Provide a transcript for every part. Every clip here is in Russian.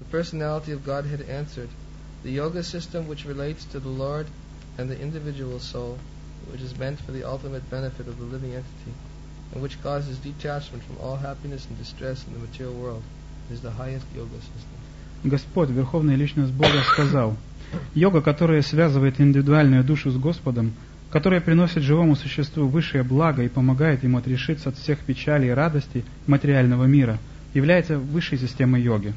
personality of Godhead answered, "The yoga system which relates to the Lord and the individual soul, which is meant for the ultimate benefit of the living entity, and which causes detachment from all happiness and distress in the material world, is the highest yoga system." Господь, Верховная Личность Бога, сказал: «Йога, которая связывает индивидуальную душу с Господом, которая приносит живому существу высшее благо и помогает ему отрешиться от всех печалей и радостей материального мира, является высшей системой йоги».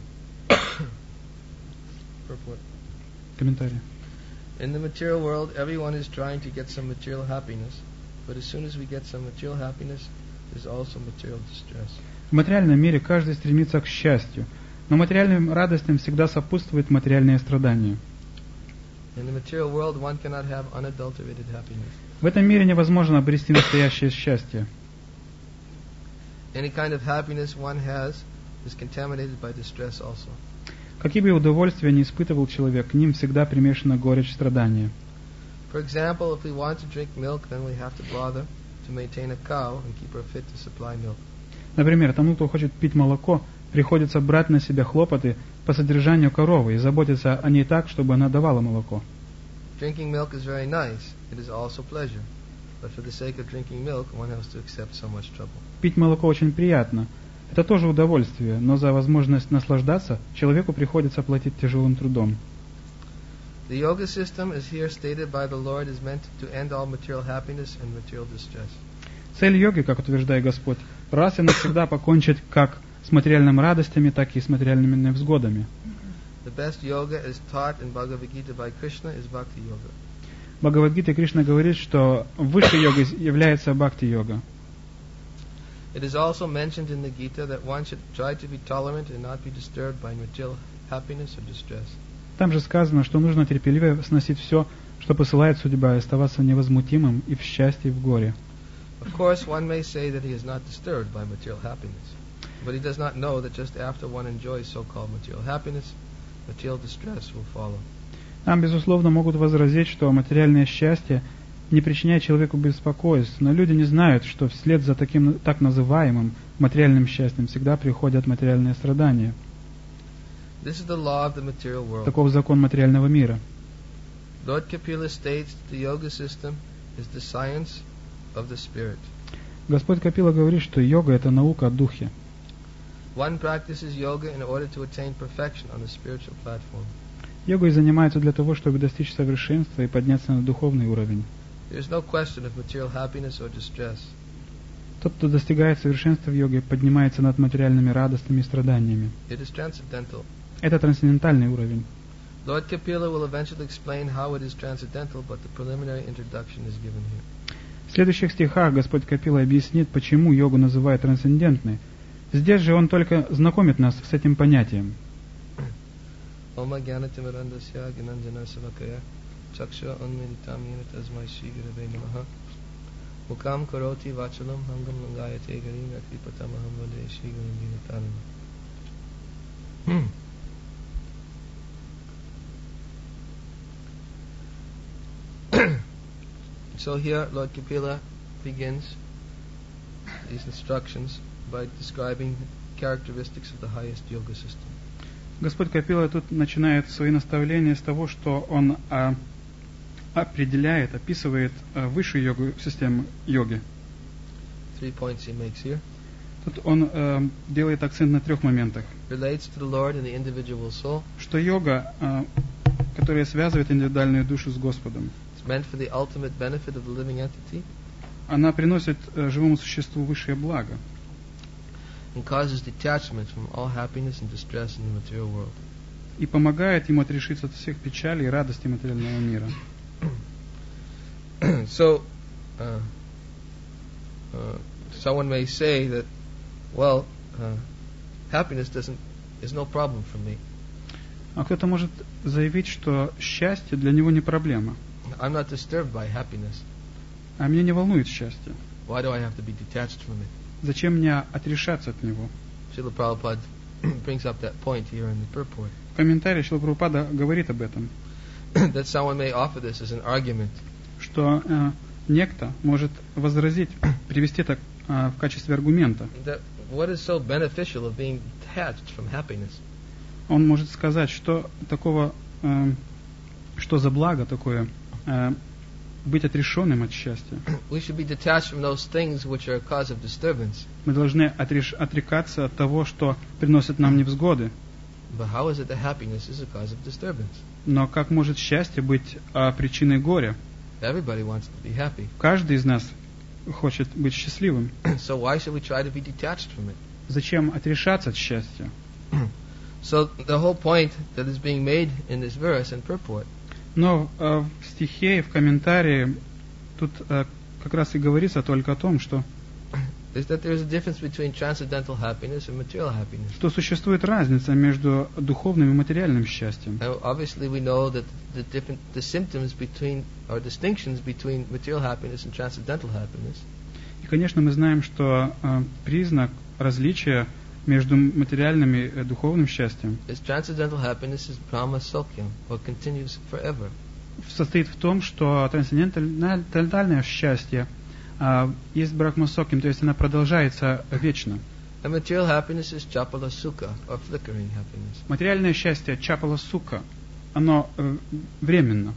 Комментарий. In the material world, everyone is trying to get some material happiness, but as soon as we get some material happiness, there's also material distress. В материальном мире каждый стремится к счастью, но материальным радостям всегда сопутствует материальное страдание. In the material world, one cannot have unadulterated happiness. В этом мире невозможно обрести настоящее счастье. Any kind of happiness one has is contaminated by distress also. Какие бы удовольствия ни испытывал человек, к ним всегда примешана горечь страдания. For example, if we want to drink milk, then we have to bother to maintain a cow and keep her fit to supply milk. Например, тому, кто хочет пить молоко, приходится брать на себя хлопоты по содержанию коровы и заботиться о ней так, чтобы она давала молоко. Drinking milk is very nice. It is also pleasure. But for the sake of drinking milk, one has to accept so much trouble. Пить молоко очень приятно. Это тоже удовольствие, но за возможность наслаждаться человеку приходится платить тяжелым трудом. The yoga system, as here stated by the Lord, is meant to end all material happiness and material distress. Цель йоги, как утверждает Господь, раз и навсегда покончить как с материальными радостями, так и с материальными невзгодами. The best yoga is taught in Bhagavad Gita by Krishna is Bhakti Yoga. В Бхагавад-гите Кришна говорит, что высшей йогой является бхакти-йога. It is also mentioned in the Gita that one should try to be tolerant and not be disturbed by material happiness or distress. Там же сказано, что нужно терпеливо сносить все, что посылает судьба, и оставаться невозмутимым и в счастье, и в горе. Of course, one may say that he is not disturbed by material happiness, but he does not know that just after one enjoys so-called material happiness, material distress will follow. Нам, безусловно, могут возразить, что материальное счастье не причиняет человеку беспокойств, но люди не знают, что вслед за таким так называемым материальным счастьем всегда приходят материальные страдания. This is the law of the material world. Таков закон материального мира. Lord Kapila states that the yoga system is the science of the spirit. Господь Капила говорит, что йога – это наука о духе. One practices yoga in order to attain perfection on the spiritual platform. Йогой занимается для того, чтобы достичь совершенства и подняться на духовный уровень. There is no question of material happiness or distress. Тот, кто достигает совершенства в йоге, поднимается над материальными радостями и страданиями. It is transcendental. Это трансцендентальный уровень. Lord Kapila will eventually explain how it is transcendental, but the preliminary introduction is given here. В следующих стихах Господь Капила объяснит, почему йогу называют трансцендентной. Здесь же он только знакомит нас с этим понятием. Oma Gyanatimirandasya Gyananjana Savakaya Chaksha Unmilitam Yena Tasmai Shri Gurave Namaha Mukam Karoti Vachalam Hangam Langayate Garim Yakripatamaham Vade Shri Gurindina Tanama. So here Lord Kapila begins these instructions by describing the characteristics of the highest yoga system. Господь Капила тут начинает свои наставления с того, что он определяет, описывает высшую йогу, систему йоги. 3 points he makes here. Тут он делает акцент на 3 моментах. Relates to the Lord and the individual soul. Что йога, которая связывает индивидуальную душу с Господом, it's meant for the ultimate benefit of the living entity. Она приносит живому существу высшее благо. And causes detachment from all happiness and distress in the material world. И помогает ему отрешиться от всех печалей и радостей материального мира. So, someone may say that, well, happiness is no problem for me. А кто-то может заявить, что счастье для него не проблема. I'm not disturbed by happiness. А меня не волнует счастье. Why do I have to be detached from it? Зачем мне отрешаться от него? Srila Prabhupada brings up that point here in the purport. В комментарии Шрила Прабхупада говорит об этом. That someone may offer this as an argument. Что некто может возразить, привести это в качестве аргумента. That what is so beneficial of being detached from happiness? он может сказать, что такого, что за благо такое быть отрешенным от счастья. We should be detached from those things which are a cause of disturbance. Мы должны отрекаться от того, что приносит нам невзгоды. But how is it that happiness is a cause of disturbance? Но как может счастье быть причиной горя? Everybody wants to be happy. Каждый из нас хочет быть счастливым. So why should we try to be detached from it? Зачем отрешаться от счастья? So the whole point that is being made in this verse and purport Но в стихе и в комментарии тут как раз и говорится только о том, что is that there is a difference between transcendental happiness and material happiness. что существует разница между духовным и материальным счастьем. Now, obviously, we know that the symptoms between or distinctions between material happiness and transcendental happiness И, конечно, мы знаем, что признак различия между материальным и духовным счастьем is transcendental happiness is Brahma Sokyam, or continues forever. состоит в том, что трансцендентальное счастье есть брахмасоким, то есть она продолжается вечно. And material happiness is Chapala Sukha, or flickering happiness. Материальное счастье, чапала сука, оно временно.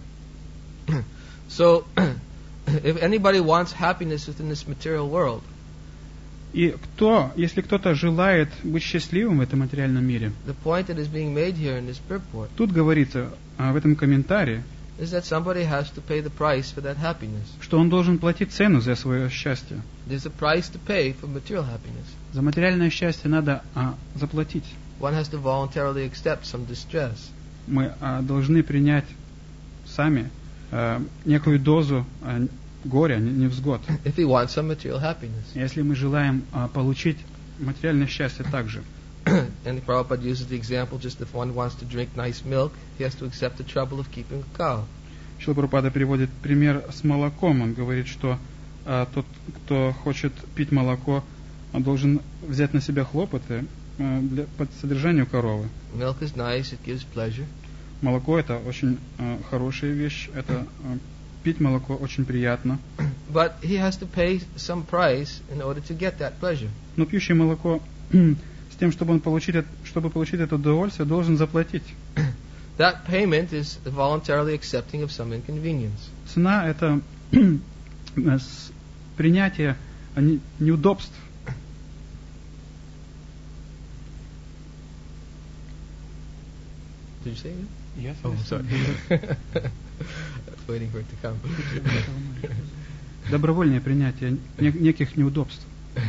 So, if anybody wants happiness within this material world, И если кто-то желает быть счастливым в этом материальном мире, the point that is being made here in this purport тут говорится в этом комментарии, is that somebody has to pay the price for that happiness. что он должен платить цену за свое счастье. There's a price to pay for material happiness. За материальное счастье надо заплатить. One has to voluntarily accept some distress. Мы должны принять сами некую дозу горя, невзгод. If he wants some material happiness. Если мы желаем получить материальное счастье также. And Prabhupada uses the example, just if one wants to drink nice milk, he has to accept the trouble of keeping a cow. Шрила Прабхупада приводит пример с молоком. Он говорит, что тот, кто хочет пить молоко, он должен взять на себя хлопоты по содержанию коровы. Milk is nice, it gives pleasure. Молоко это очень хорошая вещь. Это пить молоко очень приятно. But he has to pay some price in order to get that pleasure. Но пьющий молоко с тем, чтобы получить это удовольствие, должен заплатить. That payment is voluntarily accepting of some inconvenience. Цена это принятие неудобств. Did you say it? Yes, Oh, sorry. Waiting for it to come. Добровольное принятие неких неудобств.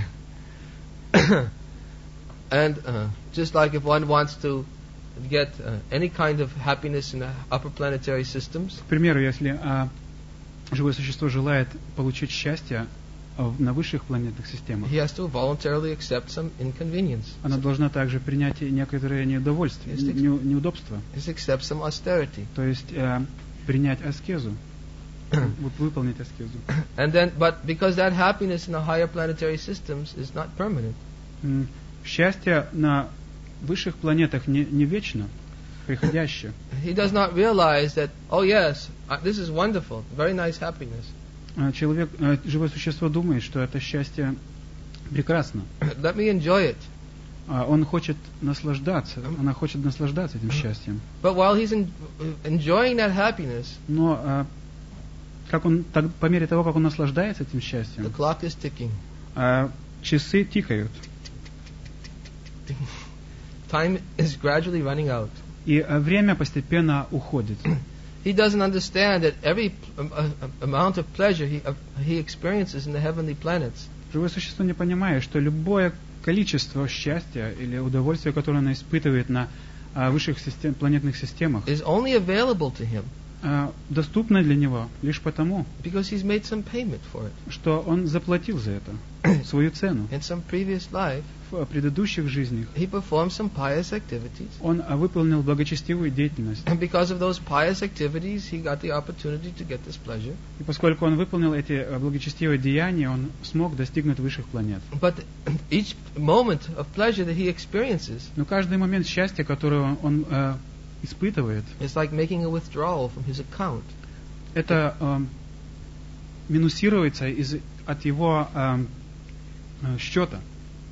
And just like if one wants to get any kind of happiness in the upper planetary systems, К примеру, если живое существо желает получить счастье на высших планетных системах, he has to voluntarily accept some inconvenience. она должна также принять и некоторые неудовольствия, неудобства, Just accept some austerity. то есть принять аскезу, выполнить аскезу. And then, but because that happiness in the higher planetary systems is not permanent, Счастье на высших планетах не вечно, приходящее. he does not realize that, oh yes, this is wonderful, very nice happiness. Живое существо думает, что это счастье прекрасно. Let me enjoy it. Он хочет наслаждаться, она хочет наслаждаться этим счастьем. But while he's enjoying that happiness, Но по мере того, как он наслаждается этим the счастьем, clock is ticking. часы тикают. Time is gradually running out. И время постепенно уходит. He doesn't understand that every amount of pleasure he experiences in the heavenly planets Живое существо не понимает, что любое количество счастья или удовольствия, которое оно испытывает на высших планетных системах, is only available to him доступно для него лишь потому, because he's made some payment for it. что он заплатил за это свою цену. In some previous life, В предыдущих жизнях he performed some pious activities. он выполнил благочестивую деятельность. And because of those pious activities, he got the opportunity to get this pleasure. И поскольку он выполнил эти благочестивые деяния, он смог достигнуть высших планет. But each moment of pleasure that he experiences Но каждый момент счастья, который он испытывает, is like making a withdrawal from his account. это минусируется от его счета.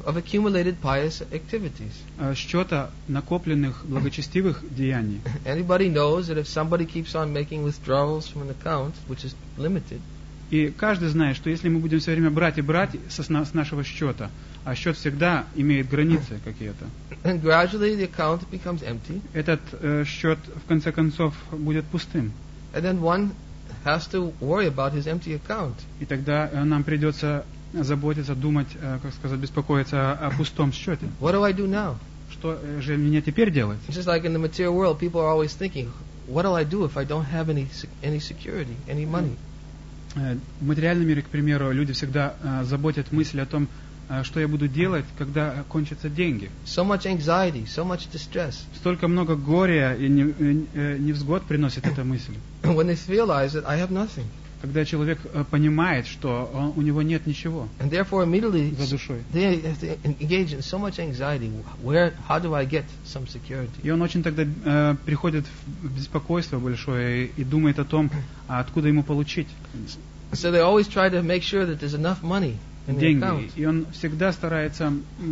of accumulated pious activities. Счета накопленных благочестивых деяний. Anybody knows that if somebody keeps on making withdrawals from an account, which is limited, И каждый знает, что если мы будем все время брать и брать с нашего счета, а счет всегда имеет границы какие-то, and gradually the account becomes empty, этот счет в конце концов будет пустым. and then one has to worry about his empty account. И тогда нам придется заботиться, думать, как сказать, беспокоиться о пустом счете. What do I do now? Что же мне теперь делать? It's just like in the material world, people are always thinking, what do I do if I don't have any security, any money? В материальном мире, к примеру, люди всегда заботят мысль о том, что я буду делать, когда кончатся деньги. So much anxiety, so much distress. Столько много горя и невзгод приносит эта мысль. When they realize that I have nothing, Когда человек понимает, что у него нет ничего and therefore immediately за душой. they have to engage in so much anxiety. How do I get some security? И он очень тогда приходит в беспокойство большое и думает о том, откуда ему получить So they always try to make sure that there's enough money in the account. деньги. И он всегда старается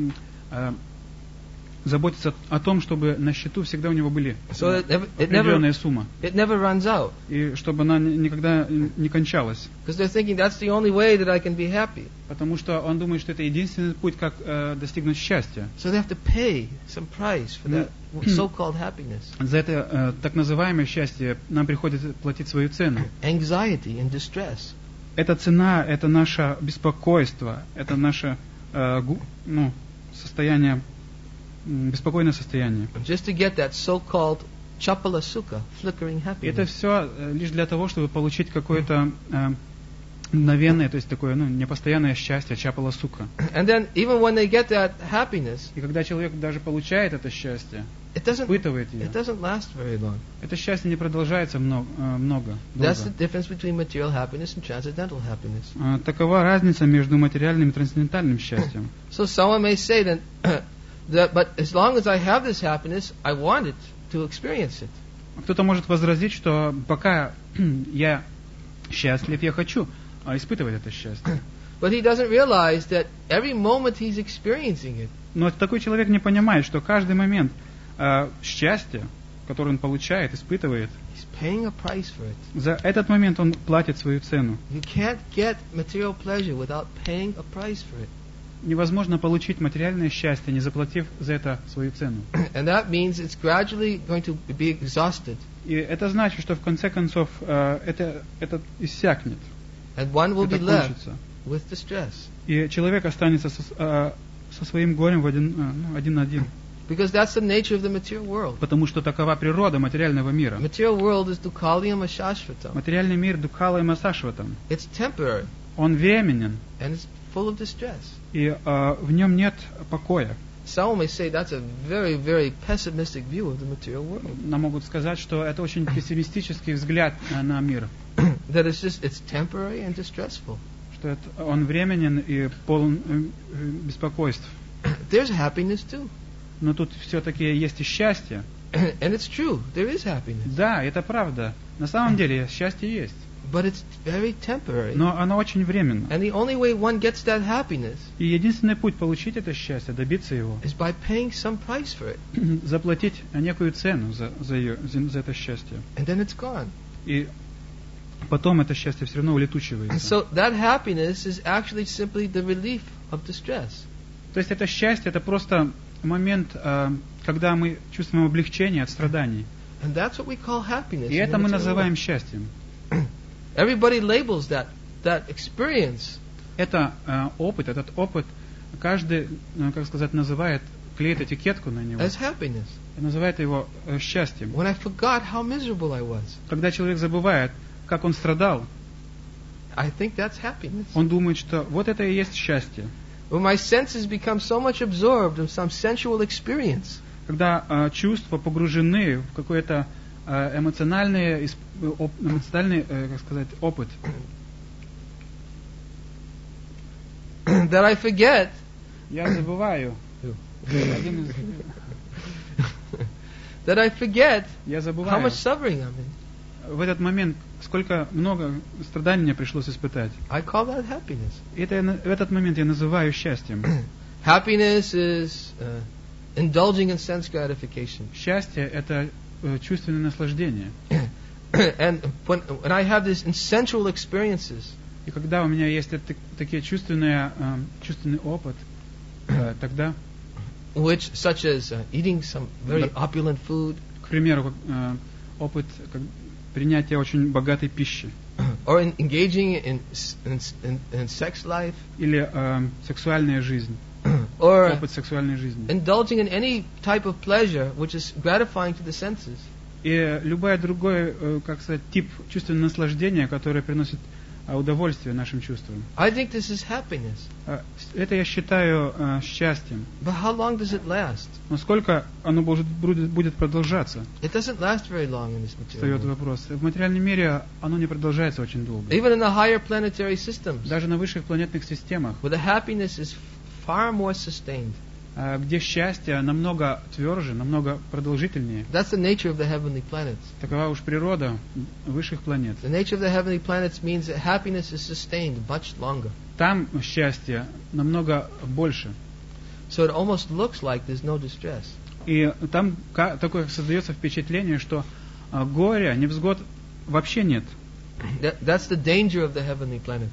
заботиться о том, чтобы на счету всегда у него были So that определенная сумма. it never runs out. И чтобы она никогда не кончалась. Because they're thinking that's the only way that I can be happy. Потому что он думает, что это единственный путь, как достигнуть счастья. So they have to pay some price for that so-called happiness. За это так называемое счастье нам приходится платить свою цену. Anxiety and distress. Эта цена, это наше беспокойство, это наше состояние, беспокойное состояние. Just to get that so-called chapala sukha, flickering И это happiness. все лишь для того, чтобы получить какое-то мгновенное, то есть такое непостоянное счастье, чапала сука. And then even when they get that happiness, И когда человек даже получает это счастье, it испытывает ее, doesn't last very long. это счастье не продолжается долго. That's the difference between material happiness and transcendental happiness. Такова разница между материальным и трансцендентальным счастьем. So someone may say that but as long as I have this happiness, I want it to experience it. Кто-то может возразить, что пока я счастлив, я хочу испытывать это счастье. But he doesn't realize that every moment he's experiencing it, Но такой человек не понимает, что каждый момент счастья, который он получает, испытывает, he's paying a price for it. за этот момент он платит свою цену. You can't get material pleasure without paying a price for it. Невозможно получить материальное счастье, не заплатив за это свою цену. And that means it's gradually going to be exhausted. И это значит, что в конце концов это иссякнет, And one will это be left кончится. with distress. И человек останется со своим горем один на один. Because that's the nature of the material world. Потому что такова природа материального мира. Material world is dukkhalayam ashashvatam. Материальный мир дукхалаем асашватам. It's temporary Он временен, and it's full of distress. и в нем нет покоя. Some may say that's a very, very pessimistic view of the material world. Нам могут сказать, что это очень пессимистический взгляд на мир, That it's temporary and distressful. что он временен и полон беспокойств. There's happiness too. Но тут все-таки есть и счастье. And it's true, there is happiness. Да, это правда. На самом деле счастье есть, But it's very temporary. но оно очень временно. And the only way one gets that happiness И единственный путь получить это счастье, добиться его, is by paying some price for it. заплатить некую цену за это счастье. And then it's gone. И потом это счастье все равно And улетучивается. so that happiness is actually simply the relief of distress. То есть это счастье, это просто момент, когда мы чувствуем облегчение от страданий. And that's what we call happiness. И in это the мы material называем world. счастьем. Everybody labels that experience Это этот опыт, каждый, как сказать, называет, клеит этикетку на него as happiness. и называет его счастьем. When I forgot how miserable I was, Когда человек забывает, как он страдал, I think that's happiness. он думает, что вот это и есть счастье. When my senses become so much absorbed in some sensual experience, Когда чувства погружены в какой-то эмоциональный, как сказать, опыт, that I forget я забываю, that I forget я how забываю much suffering I'm in. в этот момент, сколько много страданий мне пришлось испытать. I call that happiness. В этот момент я называю счастьем. Happiness is indulging in sense gratification. Счастье – это чувственное наслаждение. And when I have these sensual experiences, И когда у меня есть такие чувственный опыт, тогда, such as eating some very opulent food, к примеру, опыт принятия очень богатой пищи, or engaging in sex life, или сексуальная жизнь, or опыт сексуальной жизни. indulging in any type of pleasure which is gratifying to the senses. И любой другой, тип чувственного наслаждения, которое приносит удовольствие нашим чувствам. I think this is happiness. Это я считаю счастьем. But how long does it last? Но сколько оно будет продолжаться? It doesn't last very long in this material Встает world. вопрос. В материальном мире оно не продолжается очень долго. Even in the higher planetary systems, Даже на высших планетных системах, where the happiness is far more sustained. Где счастье намного тверже, намного продолжительнее. That's the nature of the heavenly planets. Такова уж природа высших планет. The nature of the heavenly planets means that happiness is sustained much longer. Там счастье намного больше. So it almost looks like there's no distress. И там такое создается впечатление, что горя, невзгод вообще нет. That's the danger of the heavenly planets.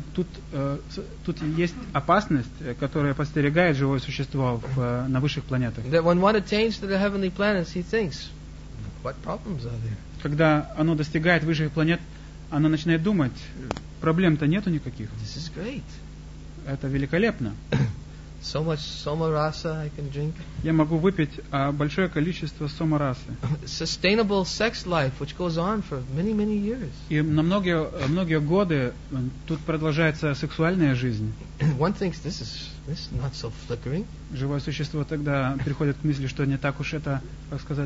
Тут есть опасность, которая подстерегает живое существо на высших планетах. That when one attains to the heavenly planets, he thinks, what problems are there? Когда оно достигает высших планет, оно начинает думать, проблем-то нету никаких. This is great. Это великолепно. So much soma rasa I can drink. Я могу выпить большое количество сомарасы. Sustainable sex life, which goes on for many, many years. И на многие годы тут продолжается сексуальная жизнь. One thinks this is not so flickering. Живое существо тогда приходит к мысли, что не так уж это, как сказать,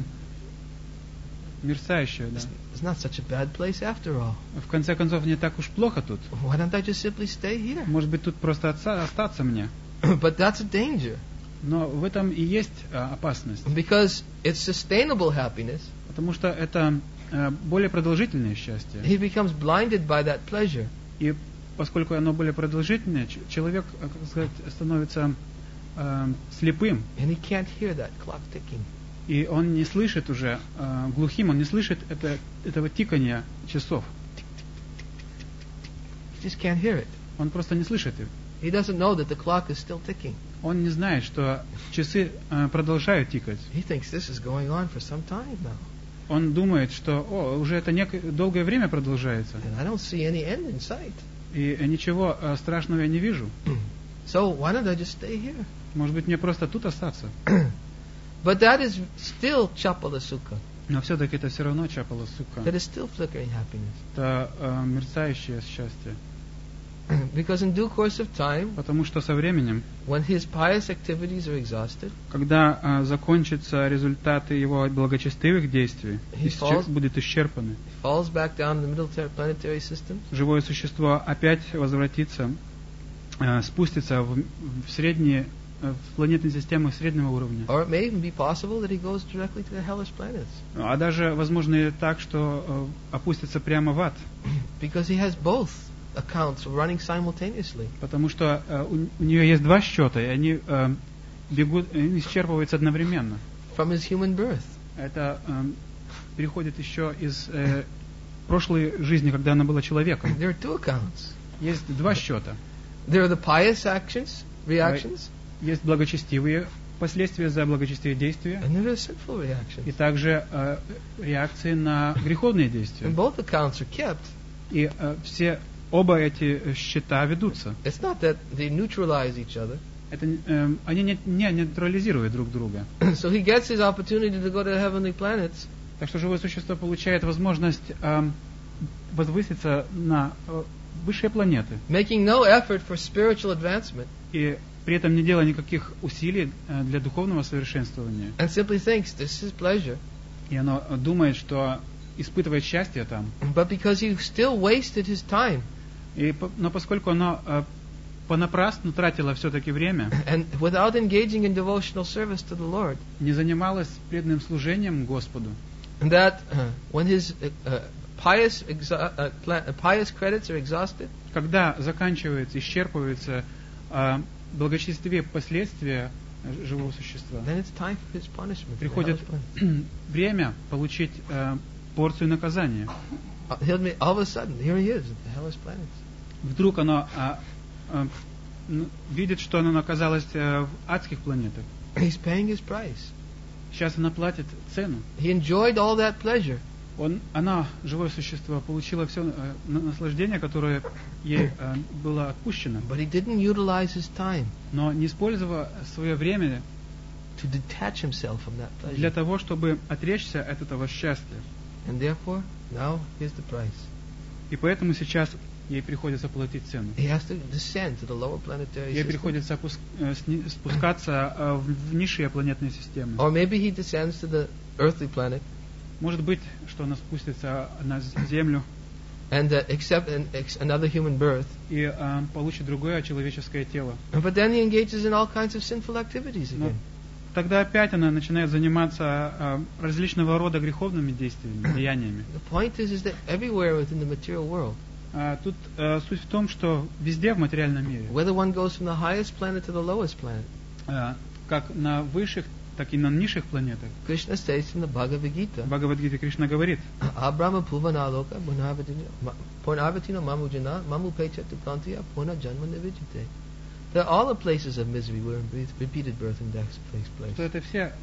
мерцающее. Да. It's not such a bad place after all. В конце концов, не так уж плохо тут. Why don't I just simply stay here? Может быть, тут просто остаться мне. But that's a danger. Но в этом и есть опасность. Because it's sustainable happiness. Потому что это более продолжительное счастье. He becomes blinded by that pleasure. И поскольку оно более продолжительное, человек, как сказать, становится слепым. And he can't hear that clock ticking. И он не слышит уже, глухим, он не слышит этого тикания часов. He just can't hear it. Он просто не слышит их. He doesn't know that the clock is still ticking. Он не знает, что часы продолжают тикать. He thinks this is going on for some time now. Он думает, что уже это долгое время продолжается. And I don't see any end in sight. И ничего страшного я не вижу. So why don't I just stay here? Может быть, мне просто тут остаться. But that is still chapala sukha. Но все-таки это все равно чапала сука. That is still flickering happiness. Это мерцающее счастье. Because in due course of time, Потому что со временем, when his pious activities are exhausted, когда закончатся результаты его благочестивых действий, будут исчерпаны, he falls back down in the middle planetary system. Живое существо опять возвратится, спустится в средние, в планетные системы среднего уровня. Or it may even be possible that he goes directly to the hellish planets. А даже возможно и так, что опустится прямо в ад. Because he has both accounts running simultaneously. Потому что у нее есть два счета, и они исчерпываются одновременно. From his human birth. Это переходит еще из прошлой жизни, когда она была человеком. There are two accounts. Есть два счета. There are the pious actions, reactions. Есть благочестивые последствия за благочестивые действия. And there are sinful reactions. И также реакции на греховные действия. And both accounts are kept. И оба эти счета ведутся. It's not that they neutralize each other. Они не нейтрализируют друг друга. So he gets his opportunity to go to the heavenly planets. Так что живое существо получает возможность возвыситься на высшие планеты. Making no effort for spiritual advancement. И при этом не делая никаких усилий для духовного совершенствования. And simply thinks this is pleasure. И оно думает, что испытывает счастье там. But because he still wasted his time. Но поскольку оно понапрасну тратило все-таки время, and without engaging in devotional service to the Lord, не занималось преданным служением Господу, and that when his pious credits are exhausted, когда заканчивается, исчерпываются благочестивее последствия живого существа. Then it's time for his punishment. Приходит время получить порцию наказания. All of a sudden, here he is, the hellish planets. Вдруг оно видит, что оно оказалось в адских планетах. He's paying his price. Сейчас она платит цену. He enjoyed all that pleasure. Она, живое существо, получила все наслаждение, которое ей было отпущено. But he didn't utilize his time Но не использовала свое время to detach himself from that pleasure. для того, чтобы отречься от этого счастья. And therefore, now here's the price. И поэтому сейчас ей приходится платить цену. He has to descend to the lower planetary Ей system. приходится спускаться в низшие планетные системы. Or maybe he descends to the earthly planet Может быть, что она спустится на Землю and accept another human birth. и получит другое человеческое тело. But then he engages in all kinds of sinful activities again. Тогда опять она начинает заниматься различного рода греховными действиями, деяниями. The point is that everywhere within the material world, Тут суть в том, что везде в материальном мире, whether one goes from the highest planet to the lowest planet, как на высших, так и на низших планетах, Krishna states in the Bhagavad Gita, Бхагавад-гита Кришна говорит: Abrahma Puvanaloka Punarvatino Mamujana Mamupecha Tukantiya Puna Janma Nivijite. That all the places of misery where repeated birth and death takes place. Что это все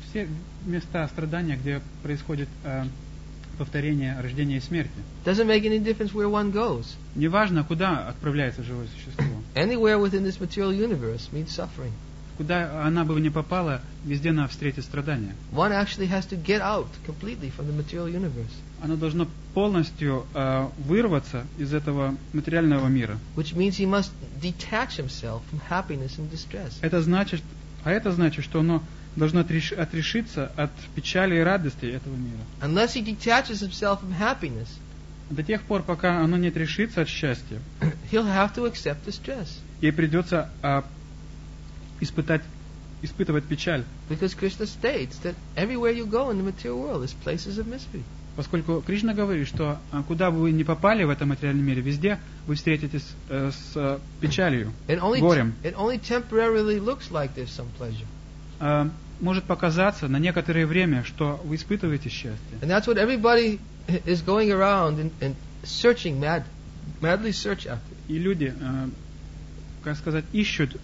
места страдания, где происходит повторение рождения и смерти. Doesn't make any difference where one goes. Неважно, куда отправляется живое существо. Anywhere within this material universe means suffering. Куда она бы ни попала, везде она встретит страдания. One actually has to get out completely from the material universe. Оно должно полностью вырваться из этого материального мира. Which means he must detach himself from happiness and distress. Это значит, что оно должно отрешиться от печали и радости этого мира. Unless he detaches himself from happiness, До тех пор, пока оно не отрешится от счастья, he'll have to accept distress. ей придется испытывать печаль. Because Krishna states that everywhere you go in the material world is places of misery. Поскольку Кришна говорит, что куда бы вы ни попали в этом материальном мире, везде вы встретитесь с печалью, горем. It only temporarily looks like there's some pleasure. Может показаться на некоторое время, что вы испытываете счастье. And that's what everybody is going around and searching, madly search after. И люди, как сказать, ищут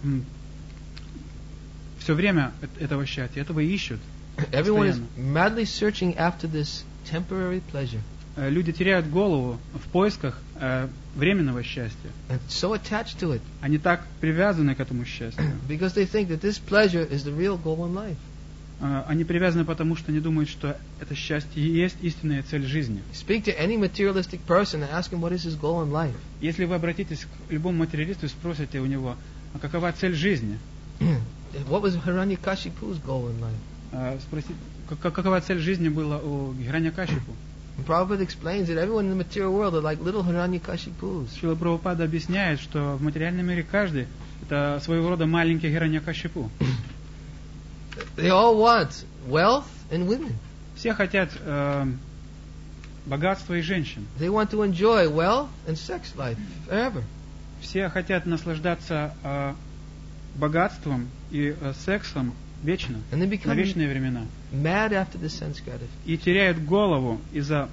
все время этого счастья, этого ищут. Everyone is madly searching after this temporary pleasure. Люди теряют голову в поисках временного счастья. And so attached to it. Они так привязаны к этому счастью. Because they think that this pleasure is the real goal in life. Они привязаны потому, что они думают, что это счастье и есть истинная цель жизни. Speak to any materialistic person and ask him what is his goal in life. Если вы обратитесь к любому материалисту и спросите у него, какова цель жизни, What was Hiranyakashipu's goal in life? Спросить, какова цель жизни была у Гираньякашипу. Prabhupada explains that everyone in the material world are like little Hiranyakashipus. Шрила Прабхупада объясняет, что в материальном мире каждый это своего рода маленький Гираньякашипу. They all want wealth and women. Все хотят богатства и женщин. They want to enjoy wealth and sex life forever. Все хотят наслаждаться богатством и сексом вечно, на вечные времена. Mad after the sense gratification. И теряют голову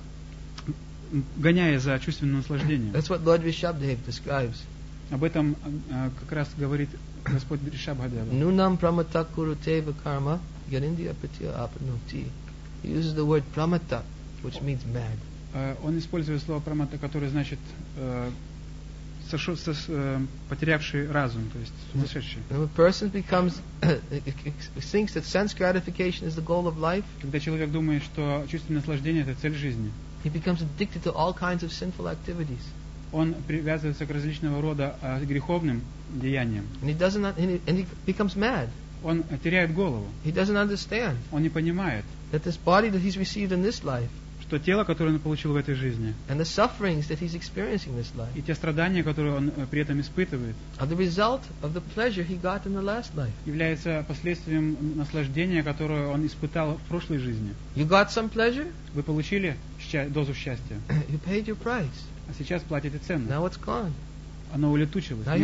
гоняя за чувственным наслаждением. That's what Lord Rishabdev describes. Об этом как раз говорит Господь Ришабхадева. Nunam pramata kuruteva karma yarindya pritya apanoti. He uses the word pramata, which means mad. Он использует слово прамата, которое значит потерявший разум, то есть сумасшедший. When a person thinks that sense gratification is the goal of life, когда человек думает, что чувственное наслаждение это цель жизни, he becomes addicted to all kinds of sinful activities. Он привязывается к различного рода греховным деяниям. And he becomes mad. Он теряет голову. He doesn't understand. Он не понимает, that this body that he's received in this life, что тело, которое он получил в этой жизни, and the sufferings that he's experiencing in this life, и те страдания, которые он при этом испытывает, are the result of the pleasure he got in the last life. является последствием наслаждения, которое он испытал в прошлой жизни. You got some pleasure? Вы получили дозу счастья. You paid your price. А сейчас платите цену. Now it's gone. Оно улетучилось. Now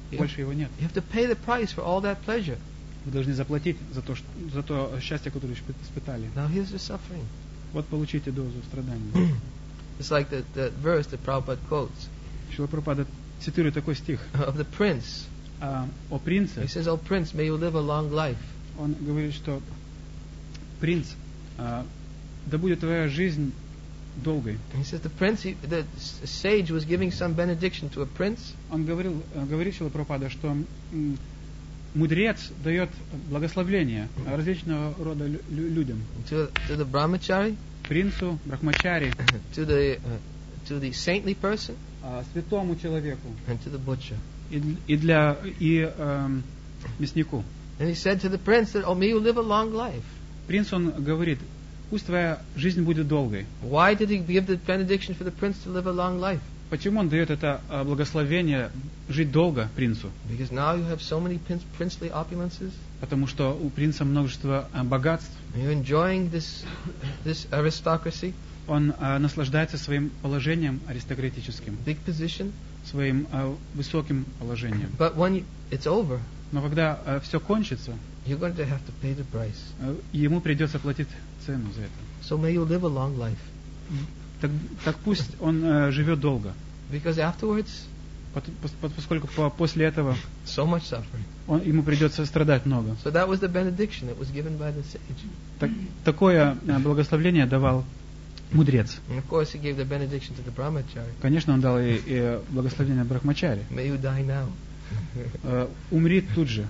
больше его нет. You have to pay the price for all that pleasure. Вы должны заплатить за то счастье, которое испытали. Now here's the suffering. Вот получите дозу страданий. It's like the verse that Prabhupada quotes Шрила Прабхупада цитирует такой стих of the prince. о принце. He says, "Oh prince, may you live a long life." Он говорит, что принц, да будет твоя жизнь долгой. He says the sage was giving some benediction to a prince. Он говорит Шрила Прабхупада, что мудрец дает благословление различного рода людям. To the brahmachari, Принцу, брахмачари, to the saintly person, святому человеку and to the butcher. и мяснику. And he said to the prince that, "Oh, may you live a long life." Принц, он говорит, пусть твоя жизнь будет долгой. Why did he give the benediction for the prince to live a long life? Почему он дает это благословение жить долго принцу? Because now you have so many princely opulences. Потому что у принца множество богатств. You're enjoying this aristocracy. Он наслаждается своим положением аристократическим, Big position. своим высоким положением. But when it's over, Но когда все кончится, you're going to have to pay the price. Ему придется платить цену за это. So may you live a long life. Так пусть он живет долго. Because afterwards, поскольку после этого so much suffering. Ему придется страдать много. So that was the benediction that was given by the sage. Такое благословение давал мудрец. And of course, he gave the benediction to the brahmachari. Конечно, он дал и благословение брахмачари. May you die now. Умри тут же.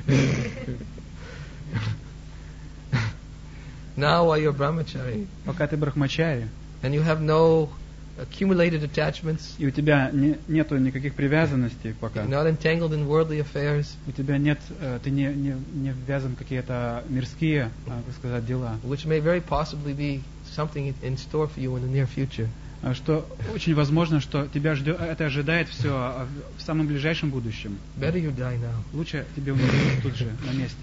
Now while you're brahmachari. Пока ты брахмачари. And you have no accumulated attachments. И у тебя нету никаких привязанностей пока. You're not entangled in worldly affairs. У тебя нет, ты не ввязан в какие-то мирские, так сказать, дела. Which may very possibly be something in store for you in the near future. Что очень возможно, что тебя это ожидает все в самом ближайшем будущем. Better you die now. Лучше тебе умереть тут же, на месте.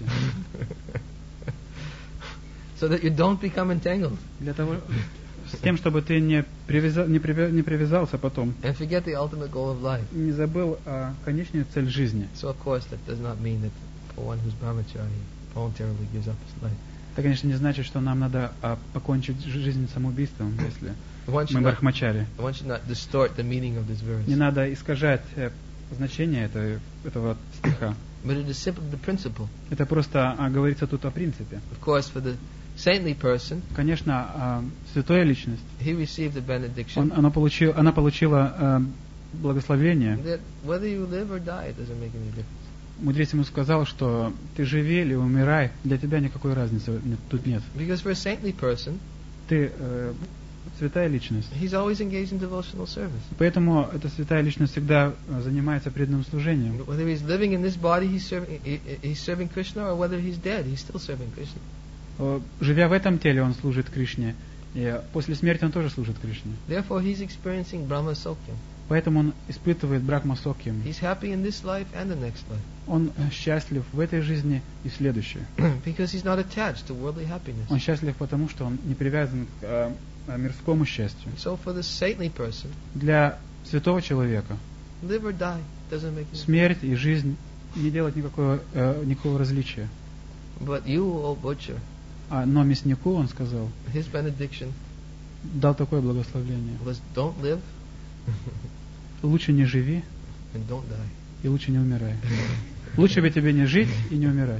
So that you don't become entangled. Для того, с тем, чтобы ты не привязался потом. And forget the ultimate goal of life. Не забыл конечную цель жизни. So of course that does not mean that for one who's brahmachari voluntarily gives up his life. Это, конечно, не значит, что нам надо покончить жизнь самоубийством, если мы брахмачари. One should not distort the meaning of this verse. Не надо искажать значение этого стиха. But it is simply the principle. Это просто говорится тут о принципе. Of course, for the saintly person, конечно, святая личность, he received the benediction. Она получила благословение. That whether you live or die, it doesn't make any difference. Мудрец ему сказал, что ты живи или умирай, для тебя никакой разницы тут нет. Because for a saintly person, ты святая личность. He's always engaged in devotional service. Поэтому эта святая личность всегда занимается преданным служением. Whether he's living in this body, he's serving Krishna, or whether he's dead, he's still serving Krishna. Живя в этом теле, он служит Кришне, и после смерти он тоже служит Кришне. Therefore, he's experiencing Brahma Sokyam. Поэтому он испытывает брахма-сокьям. He's happy in this life and the next life. Он счастлив в этой жизни и в следующей. Because he's not attached to worldly happiness. Он счастлив потому, что он не привязан к мирскому счастью. So for the saintly person, для святого человека live or die doesn't make any смерть и жизнь не делают никакого различия. But you, O butcher, но мяснику он сказал, his benediction дал такое благословение. Was don't live, лучше не живи, and don't die. И лучше не умирай. Лучше бы тебе не жить и не умирать.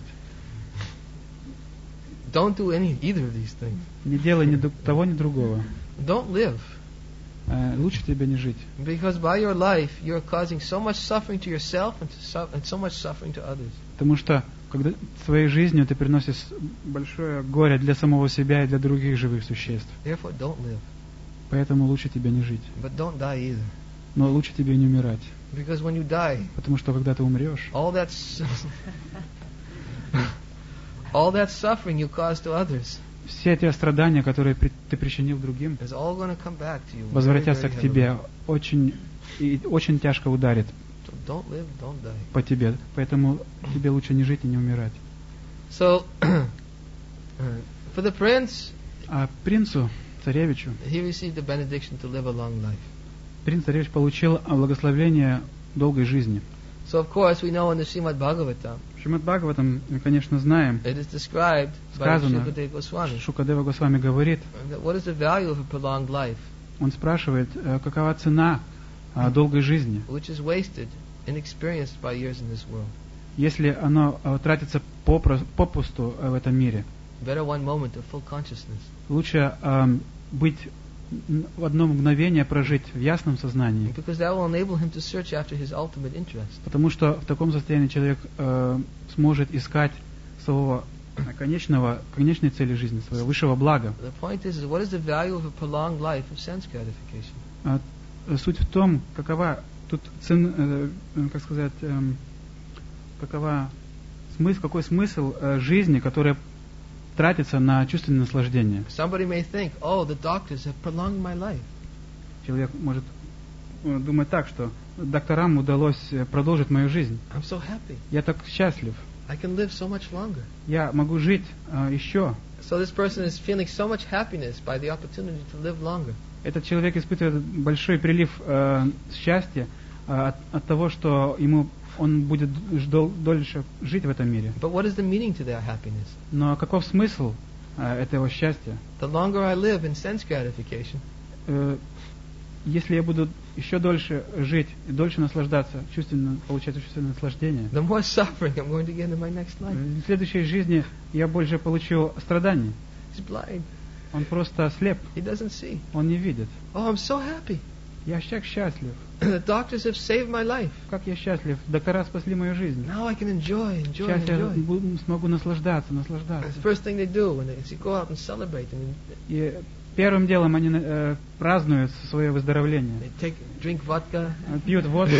Don't do either of these things. Не делай ни того, ни другого. Don't live. Лучше тебе не жить. Because by your life you're causing so much suffering to yourself and so much suffering to others. Потому что когда своей жизнью ты приносишь большое горе для самого себя и для других живых существ. Therefore, don't live. Поэтому лучше тебе не жить. But don't die either. Но лучше тебе не умирать. Because when you die, потому что когда ты умрешь, all that suffering you cause to others, все эти страдания, которые ты причинил другим, возвратятся к тебе очень тяжко ударит по тебе. Поэтому тебе лучше не жить и не умирать. So, for the prince, а принцу, царевичу, he received the benediction to live a long life. Принц царевич получил благословение долгой жизни. So of course we know in the Srimad Bhagavatam, В Шримад Бхагаватам, мы, конечно, знаем, it is described by сказано, Shukadeva Goswami, Шукадева Госвами говорит, that what is the value of a prolonged life, он спрашивает, какова цена долгой жизни, which is wasted and experienced by years in this world. если оно тратится попусту в этом мире. Better one moment of full consciousness. Лучше быть в одно мгновение прожить в ясном сознании, Because that will enable him to search after his ultimate interest. потому что в таком состоянии человек сможет искать своего конечной цели жизни, своего высшего блага. The point is what is the value of a prolonged life of sense gratification? Суть в том, какова тут какой смысл жизни, которая тратится на чувственное наслаждение. Somebody may think, oh, the doctors have prolonged my life. Человек может думать так, что докторам удалось продолжить мою жизнь. I'm so happy. Я так счастлив. I can live so much longer. Я могу жить еще. So this person is feeling so much happiness by the opportunity to live longer. Этот человек испытывает большой прилив счастья от того, что он будет дольше жить в этом мире. But what is the meaning to their happiness? Но каков смысл этого счастья? The longer I live in sense gratification, если я буду еще дольше жить и дольше наслаждаться, получать чувственное наслаждение, the more suffering I'm going to get in my next life. в следующей жизни я больше получу страданий. He's blind. Он просто слеп, He doesn't see. он не видит. Oh, I'm so happy. Я так счастлив. The doctors have saved my life. Как я счастлив. Доктора спасли мою жизнь. Now I can enjoy. Сейчас я смогу наслаждаться. That's the first thing they do when they go out and celebrate. И первым делом они празднуют свое выздоровление. They drink vodka. Пьют водку.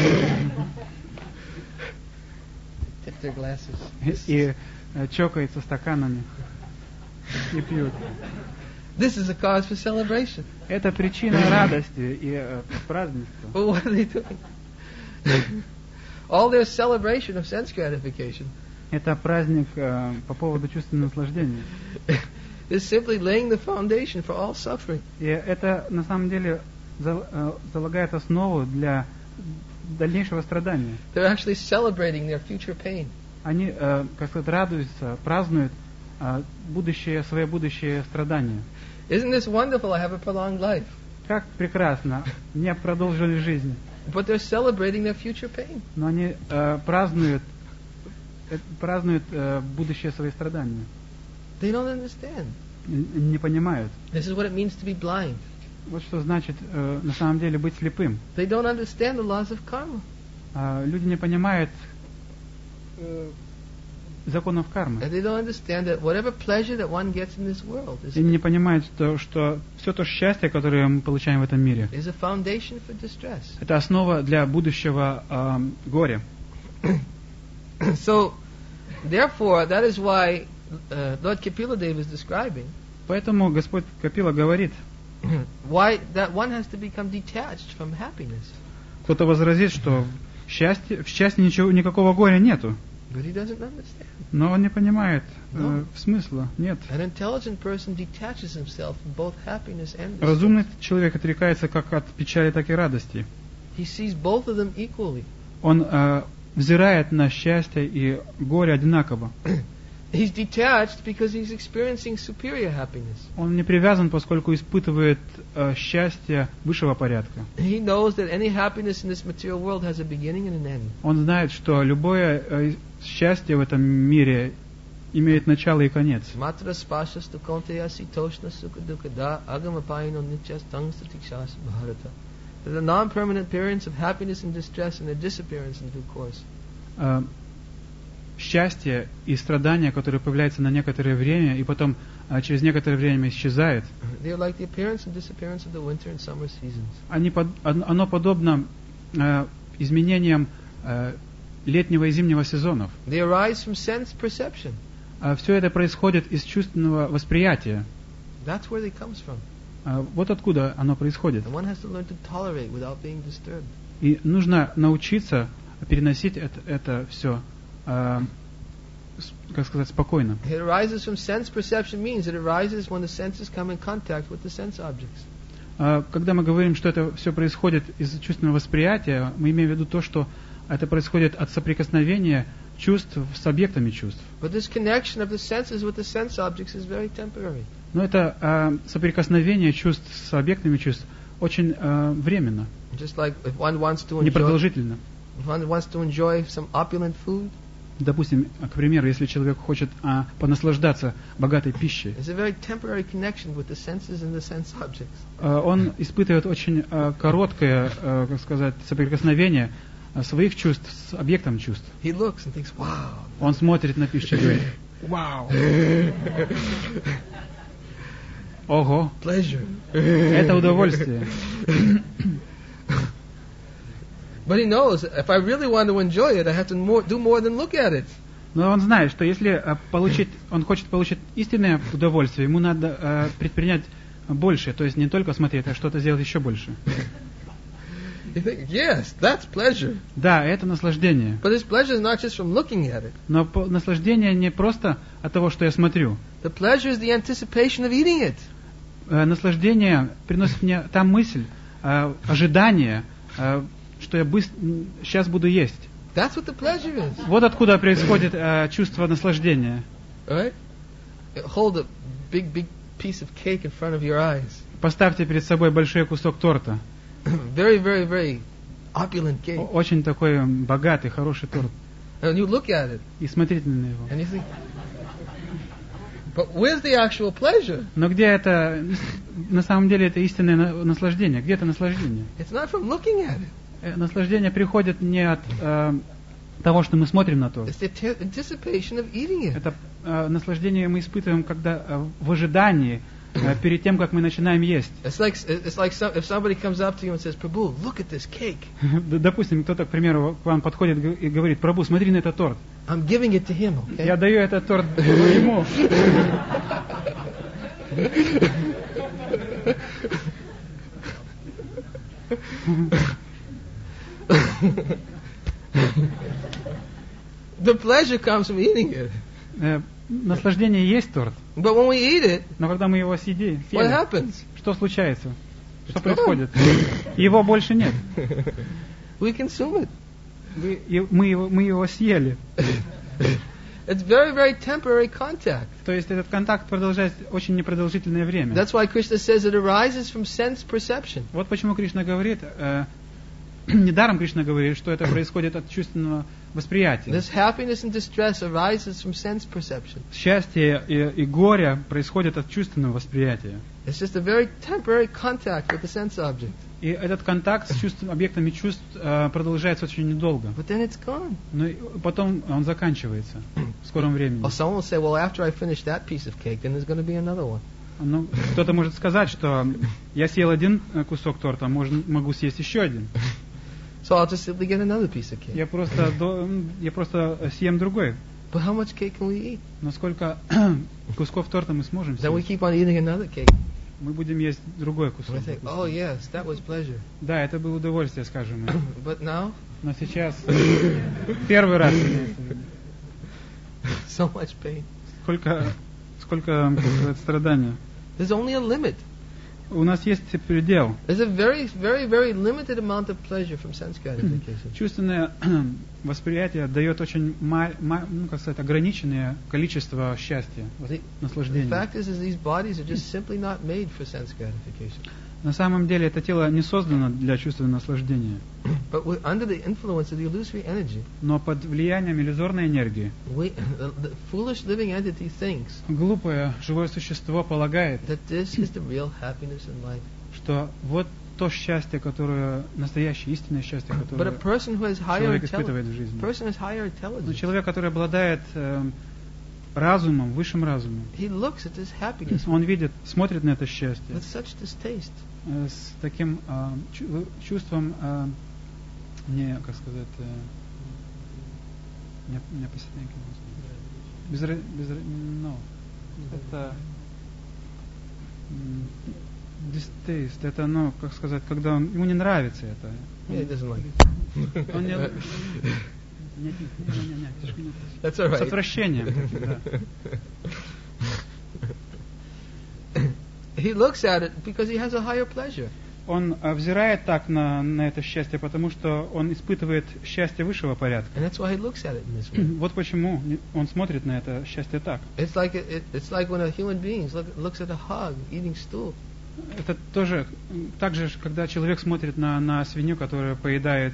Tip their glasses. И чокаются стаканами. И пьют. This is a cause for celebration. Это причина радости и празднества. But what are they doing? All their celebration of sense gratification Это праздник по поводу чувственного наслаждения. is simply laying the foundation for all suffering. И это на самом деле залагает основу для дальнейшего страдания. They're actually celebrating their future pain. Они, как сказать, радуются, празднуют свое будущее страдание. Isn't this wonderful? I have a prolonged life. Как прекрасно! Мне продолжили жизнь. But they're celebrating their future pain. Но они празднуют будущее свои страдания. They don't understand. Не понимают. This is what it means to be blind. Вот что значит на самом деле быть слепым. They don't understand the laws of karma. Люди не понимают законов кармы. And they don't understand that whatever pleasure that one gets in this world И не понимают, что все то счастье, которое мы получаем в этом мире, is a foundation for distress. это основа для будущего горя. So, therefore, that is why Lord Kapila-dev is describing Поэтому Господь Капила говорит, why that one has to become detached from happiness. кто-то возразит, что в счастье никакого горя нету. But he doesn't understand. Но он не понимает смысла. Нет. An intelligent person detaches himself from both happiness and distress. Разумный человек отрекается как от печали, так и радости. He sees both of them equally. Он взирает на счастье и горе одинаково. He's detached because he's experiencing superior happiness. Он не привязан, поскольку испытывает счастье высшего порядка. He knows that any happiness in this material world has a beginning and an end. Он знает, что любое счастье в этом мире имеет начало и конец. Matra spashas tu konteyasi toshna sukha dukkha da agamapayino nityas tangstatikshas bharata. There's a non-permanent appearance of happiness and distress and a disappearance in due course. Счастье и страдания, которые появляются на некоторое время и потом через некоторое время исчезают, They're like the appearance and disappearance of the winter and summer seasons. оно подобно изменениям летнего и зимнего сезонов. They arise from sense perception. Все это происходит из чувственного восприятия. That's where they comes from. Вот откуда оно происходит. And one has to learn to tolerate without being disturbed. И нужно научиться переносить это все, как сказать, спокойно. It arises from sense perception means it arises when the senses come in contact with the sense objects. Когда мы говорим, что это все происходит из чувственного восприятия, мы имеем в виду то, что Это происходит от соприкосновения чувств с объектами чувств. But this connection of the senses with the sense objects is very temporary. Но это соприкосновение чувств с объектами чувств очень временно, Just like if one wants to непродолжительно. enjoy some opulent food, Допустим, к примеру, если человек хочет понаслаждаться богатой пищей, it's a very temporary connection with the senses and the sense objects. он испытывает очень короткое, как сказать, соприкосновение своих чувств с объектом чувств. He looks and thinks, wow. Он смотрит на пищу и говорит: «Вау! Ого! Pleasure. Это удовольствие». But he knows if I really want to enjoy it, I have to do more than look at it. Но он знает, что если он хочет получить истинное удовольствие, ему надо предпринять больше, то есть не только смотреть, а что-то сделать еще больше. You think, yes, that's pleasure. Да, это наслаждение. But this pleasure is not just from looking at it. Но наслаждение не просто от того, что я смотрю. The pleasure is the anticipation of eating it. Наслаждение приносит мне та мысль, ожидание, что я сейчас буду есть. That's what the pleasure is. Вот откуда происходит чувство наслаждения. Right? Hold a big piece of cake in front of your eyes. Поставьте перед собой большой кусок торта. Very, very, very opulent cake. Очень такой богатый, хороший торт. And you look at it. И смотрите на него. And you think, but where's the actual pleasure? Но где это, на самом деле, это истинное наслаждение? Где это наслаждение? It's not from looking at it. Наслаждение приходит не от того, что мы смотрим на торт. It's the anticipation of eating it. Это наслаждение мы испытываем, когда в ожидании, перед тем, как мы начинаем есть. It's like if somebody comes up to you and says, Prabhu, look at this cake. Допустим, кто-то, к примеру, к вам подходит и говорит: «Прабху, смотри на этот торт». I'm giving it to him, okay? Я даю этот торт ему. The pleasure comes from eating it. Наслаждение есть торт. But when we eat it, Но когда мы его съели, what happens? что случается? Что It's происходит? Его больше нет. We consume it. Мы его съели. It's very, very temporary contact. То есть этот контакт продолжается очень непродолжительное время. That's why Krishna says it arises from sense perception. Вот почему Кришна говорит, недаром Кришна говорит, что это происходит от чувственного восприятия. This happiness and distress arises from sense perception. Счастье и горе происходят от чувственного восприятия. It's just a very temporary contact with the sense object. И этот контакт с объектами чувств продолжается очень недолго. But then it's gone. Но потом он заканчивается в скором времени. Or someone will say, well, after I finish that piece of cake, then there's going to be another one. Ну, кто-то может сказать, что я съел один кусок торта, могу съесть еще один. So I'll just simply get another piece of cake. Я просто съем другой. But how much cake can we eat? Но сколько кусков торта мы сможем Then we съесть? keep on eating another cake. Мы будем есть другой And кусок. we think, oh yes, that was pleasure. Да, это было удовольствие, скажем мы. But now, Но сейчас первый раз имеется в виду. so much pain. Сколько страдания. There's only a limit. У нас есть предел. There's a very, very, very limited amount of pleasure from sense gratification. Чувственное восприятие дает очень ограниченное количество счастья, The наслаждения. fact is these bodies are just simply not made for sense gratification. На самом деле это тело не создано для чувственного наслаждения. But we're under the influence of the illusory energy. Но под влиянием иллюзорной энергии The foolish living entity thinks глупое живое существо полагает, that this is the real happiness in life. что вот то счастье, которое настоящее, истинное счастье, But a которое person who has higher человек испытывает в intelligence, жизни. person has higher Но intelligence, человек, который обладает разумом, высшим разумом, he looks at this happiness он видит, смотрит на это счастье with such distaste. с таким чувством, не, как сказать, не это distaste, это, ну, как сказать, когда ему не нравится это. Yeah, he doesn't like it. Он не... That's all С right. отвращением. Да. He looks at it because he has a higher pleasure. он взирает так на это счастье, потому что он испытывает счастье высшего порядка. And that's why he looks at it in this way. Вот почему он смотрит на это счастье так. It's like when a human being looks at a hog eating stool. Это тоже так же, когда человек смотрит на свинью, которая поедает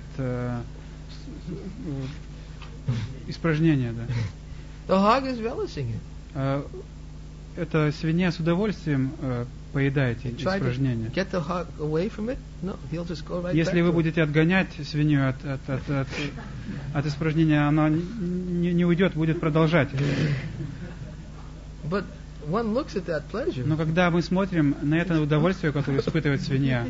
испражнения. Да. The hog is relishing it. Эта свинья с удовольствием поедает эти Try to испражнения. get the hog away from it? No, he'll just go right Если back вы to it. будете отгонять свинью от испражнения, она не уйдет, будет продолжать. But one looks at that pleasure. Но когда мы смотрим на это удовольствие, которое испытывает свинья,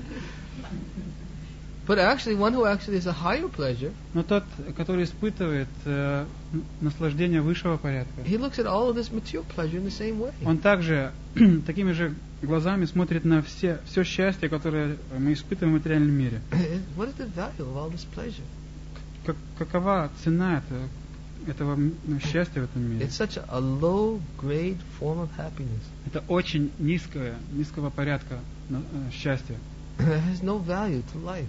But actually, one who actually has a higher pleasure, но тот, который испытывает наслаждение высшего порядка, he looks at all of this material pleasure in the same way. он также такими же глазами смотрит на все счастье, которое мы испытываем в материальном мире. What is the value of all this pleasure? Какова цена этого счастья в этом мире? It's such a low-grade form of happiness. Это очень низкого порядка счастье. It has no value to life.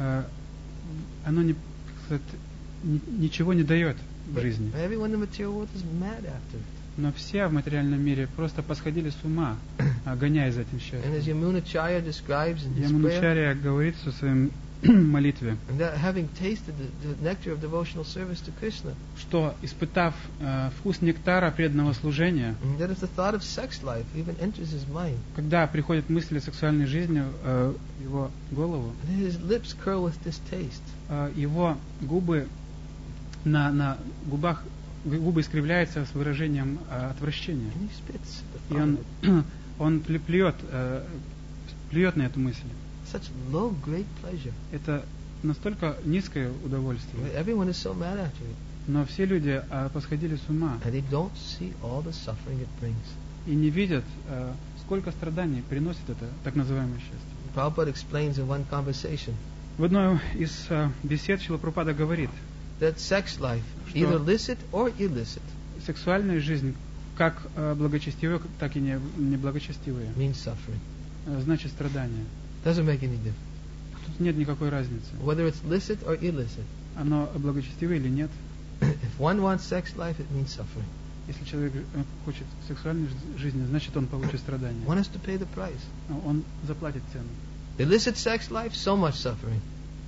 Оно ничего не дает в жизни. Everyone in the material world is mad after it. Но все в материальном мире просто посходили с ума, гоняясь за этим And as счастьем. Yamunacharya describes in his prayer, Ямуначарья говорит в своем молитве, and that having tasted the nectar of devotional service to Krishna, что, испытав вкус нектара преданного служения, that if the thought of sex life even enters his mind, когда приходят мысли о сексуальной жизни в его голову, his lips curl with distaste. его губы на губах губы искривляются с выражением отвращения. And he spits И the thought. он плюет на эту мысль. Such low-grade pleasure. Это настолько низкое удовольствие. Everyone is so mad after it. Но все люди посходили с ума And they don't see all the suffering it brings. и не видят, сколько страданий приносит это так называемое счастье. Prabhupada explains in one conversation В одной из бесед Шрила Прабхупада говорит, that sex life, Что? either licit or illicit, сексуальная жизнь, как благочестивая, так и неблагочестивая, means suffering. значит страдание. Doesn't make any difference. Тут нет никакой разницы. Whether it's licit or illicit. Оно благочестивое или нет. If one wants sex life, it means suffering. Если человек хочет сексуальной жизни, значит он получит страдания. One has to pay the price. Он заплатит цену. Illicit sex life, so much suffering.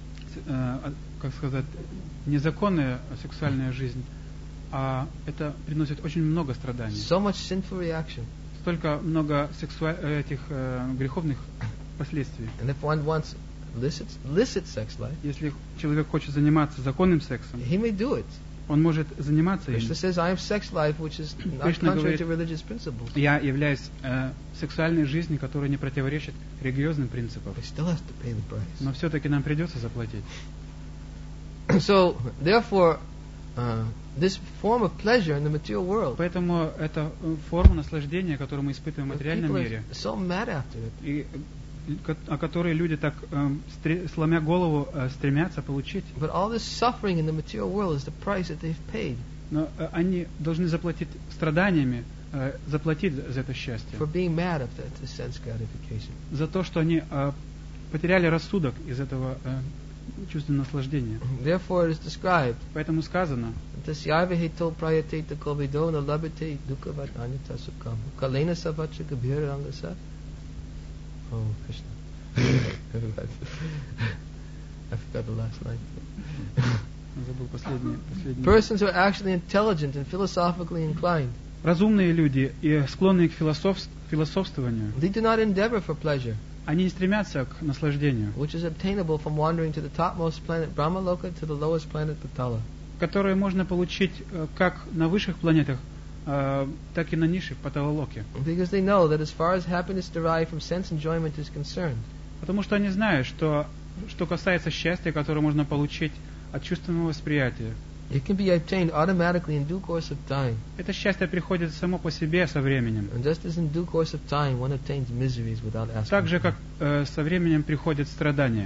Как сказать, незаконная сексуальная жизнь, это приносит очень много страданий. So much sinful reaction. Столько много этих греховных последствий. And if one wants licit sex life, Если человек хочет заниматься законным сексом, he may do it. он может заниматься им. Krishna says, I have sex life, which is not Krishna contrary говорит, to religious principles. Я являюсь сексуальной жизнью, которая не противоречит религиозным принципам. But he still has to pay the price. Но все-таки нам придется заплатить. So, therefore, this form of pleasure in the material world, Поэтому это форма наслаждения, которую мы испытываем в материальном people мире, are so mad after it. и о которой люди так, сломя голову, стремятся получить. But all this suffering in the material world is the price that they've paid Но они должны заплатить страданиями, заплатить за это счастье. for being mad at the sense gratification. За то, что они потеряли рассудок из этого чувства наслаждения. Therefore, it is described, Поэтому сказано, Tasyava heto prayateta kovidona labite dukkhavat anyata sukham kalena savacha kabhira angasa. Oh, Krishna. I forgot the last line. забыл последний. Persons who are actually intelligent and philosophically inclined, Разумные люди и склонные к философствованию, they do not endeavor for pleasure, они не стремятся к наслаждению, which is obtainable from wandering to the topmost planet Brahmaloka to the lowest planet Patala. которое можно получить как на высших планетах, так и на низших паталолоке. Because they know that as far as happiness derived from sense enjoyment is concerned, Потому что они знают, что касается счастья, которое можно получить от чувственного восприятия, it can be obtained automatically in due course of time. это счастье приходит само по себе со временем. And just as in due course of time one obtains miseries without asking. Так же, for как со временем приходят страдания.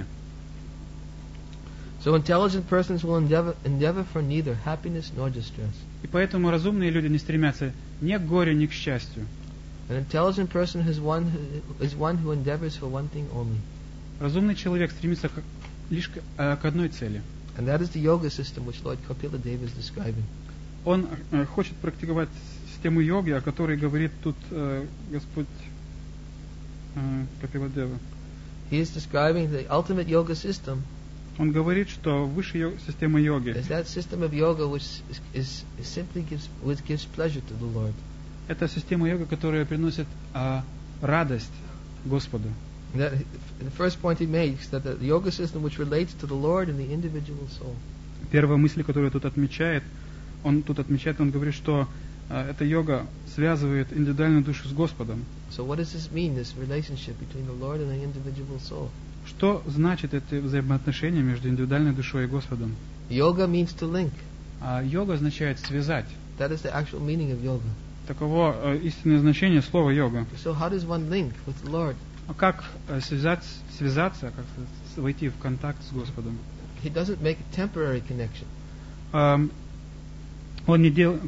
So intelligent persons will endeavor for neither happiness nor distress. И поэтому разумные люди не стремятся ни к горю, ни к счастью. An intelligent person is one who endeavors for one thing only. Разумный человек стремится лишь к одной цели. And that is the yoga system which Lord Kapila Deva is describing. Он хочет практиковать систему йоги, о которой говорит тут Господь Капиладева. He is describing the ultimate yoga system. Он говорит, что высшая система йоги Is that system of yoga which is simply gives pleasure to the Lord. это система йоги, которая приносит радость Господу. That, the first point he makes that the yoga system which relates to the Lord and the individual soul. Первая мысль, которую он говорит, что эта йога связывает индивидуальную душу с Господом. So what does this mean, this relationship between the Lord and the individual soul? Что значит это взаимоотношение между индивидуальной душой и Господом? Yoga means to link. Йога означает связать. That is the actual meaning of yoga. Таково истинное значение слова йога. So how does one link with the Lord? А как связаться, как войти в контакт с Господом? He doesn't make a temporary connection. Он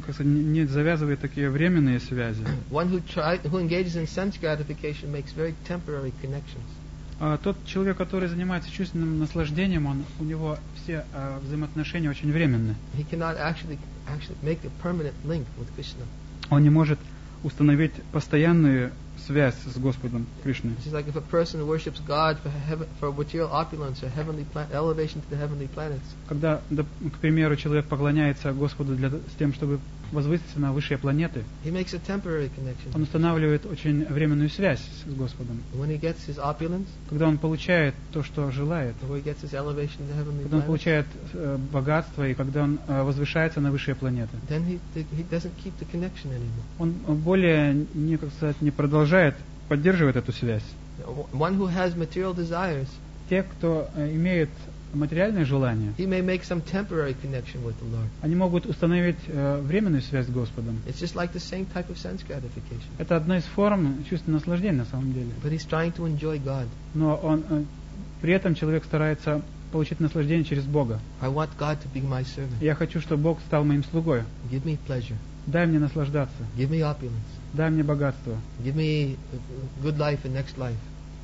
не завязывает такие временные связи. One who engages in sense gratification makes very temporary connections. Тот человек, который занимается чувственным наслаждением, у него все взаимоотношения очень временны. He cannot actually make a permanent link with Krishna. Он не может установить постоянную связь с Господом Кришной. It's like if a person worships God for material opulence or heavenly elevation to the heavenly planets. Когда, к примеру, человек поклоняется Господу с тем, чтобы возвыситься на высшие планеты, He makes a temporary connection. он устанавливает очень временную связь с Господом. When he gets his opulence, Когда он получает то, что желает, or he gets his elevation to the heavenly когда он planets, получает богатство и когда он возвышается на высшие планеты, then he doesn't keep the connection anymore. он более не продолжает поддерживать эту связь. One who has material desires, Те, кто имеет материальные желания, he may make some temporary connection with the Lord. они могут установить временную связь с Господом. It's just like the same type of sense gratification. Это одна из форм чувства наслаждения на самом деле. But he's trying to enjoy God. Но при этом человек старается получить наслаждение через Бога. I want God to be my servant. Я хочу, чтобы Бог стал моим слугой. Give me pleasure. Дай мне наслаждаться. Give me opulence. Дай мне богатство. Give me good life in next life.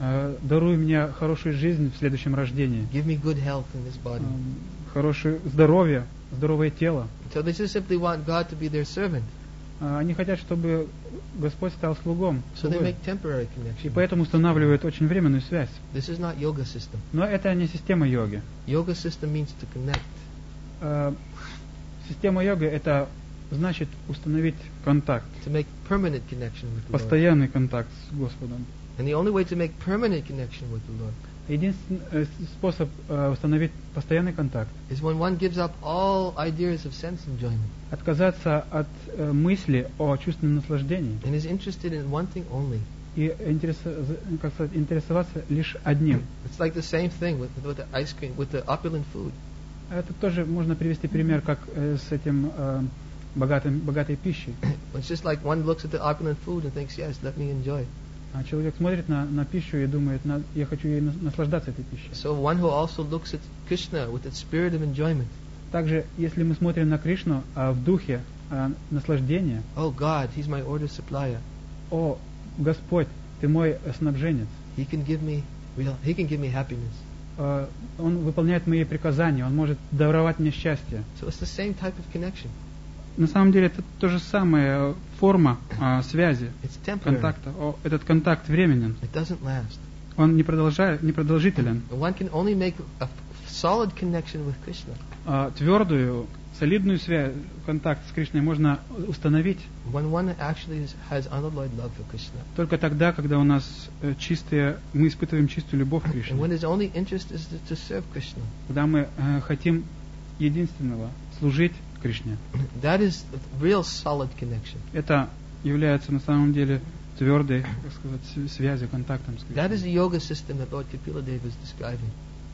Даруй мне хорошую жизнь в следующем рождении. Give me good health in this body. Хорошее здоровье, здоровое тело. So they just simply want God to be their servant. Они хотят, чтобы Господь стал слугом. So they слугой. make temporary И connection. поэтому устанавливают очень временную связь. This is not yoga system. Но это не система йоги. Yoga system means to connect, Система йоги это значит установить контакт, to make permanent connection with the Lord. постоянный контакт с Господом. And the only way to make permanent connection with the Lord Единственный способ установить постоянный контакт is when one gives up all ideas of sense enjoyment — отказаться от мысли о чувственном наслаждении and is interested in one thing only. и интересоваться лишь одним. It's like the same thing with the ice cream, with the opulent food. Это тоже можно привести пример, как с этим богатой пищей. It's just like one looks at the opulent food and thinks, yes, let me enjoy. Человек смотрит на пищу и думает, я хочу ей наслаждаться этой пищей. So one who also looks at Krishna with its spirit of enjoyment. Также, если мы смотрим на Кришну в духе наслаждения, Oh God, He's my order supplier. о Господь, Ты мой снабженец, He can give me happiness. Он выполняет мои приказания, Он может даровать мне счастье. So it's the same type of connection. На самом деле это то же самая форма связи, It's temporary. контакта. Этот контакт временен, It doesn't last. он не продолжителен. And one can only make a solid connection with Krishna Твердую, солидную связь, контакт с Кришной можно установить when one actually has unalloyed love for Krishna. только тогда, когда у нас мы испытываем чистую любовь к And Кришне. when his only interest is to serve Krishna. Когда мы хотим единственного служить Кришне. That is a real solid connection. Это является на самом деле твердой, как сказать, связью, контактом с That Кришной. is the yoga system that Lord Kapila Deva is describing,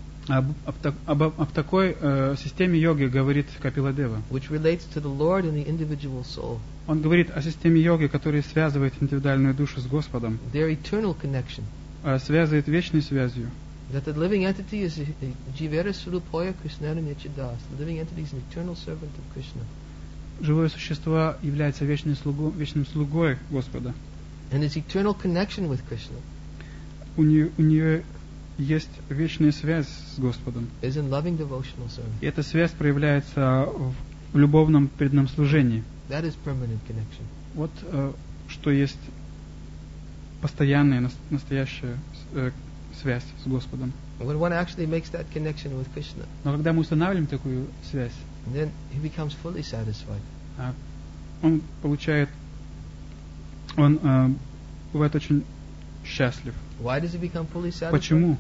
Об такой системе йоги говорит Капиладева. which relates to the Lord and the individual soul. Он говорит о системе йоги, которая связывает индивидуальную душу с Господом, Their eternal connection. связывает вечной связью. That the living entity is Jivera Swarupoya Krishnara Nityadas. The living entity is an eternal servant of Krishna. Живое существо является вечным слугой Господа. And its eternal connection with Krishna У нее есть вечная связь с Господом. is in loving devotional service. И эта связь проявляется в любовном преданном служении. That is permanent connection. Вот что есть постоянная, настоящая связь с Господом. When one actually makes that connection with Krishna, Но когда мы устанавливаем такую связь, then he becomes fully satisfied. он бывает очень счастлив. Why does he become fully satisfied? Почему?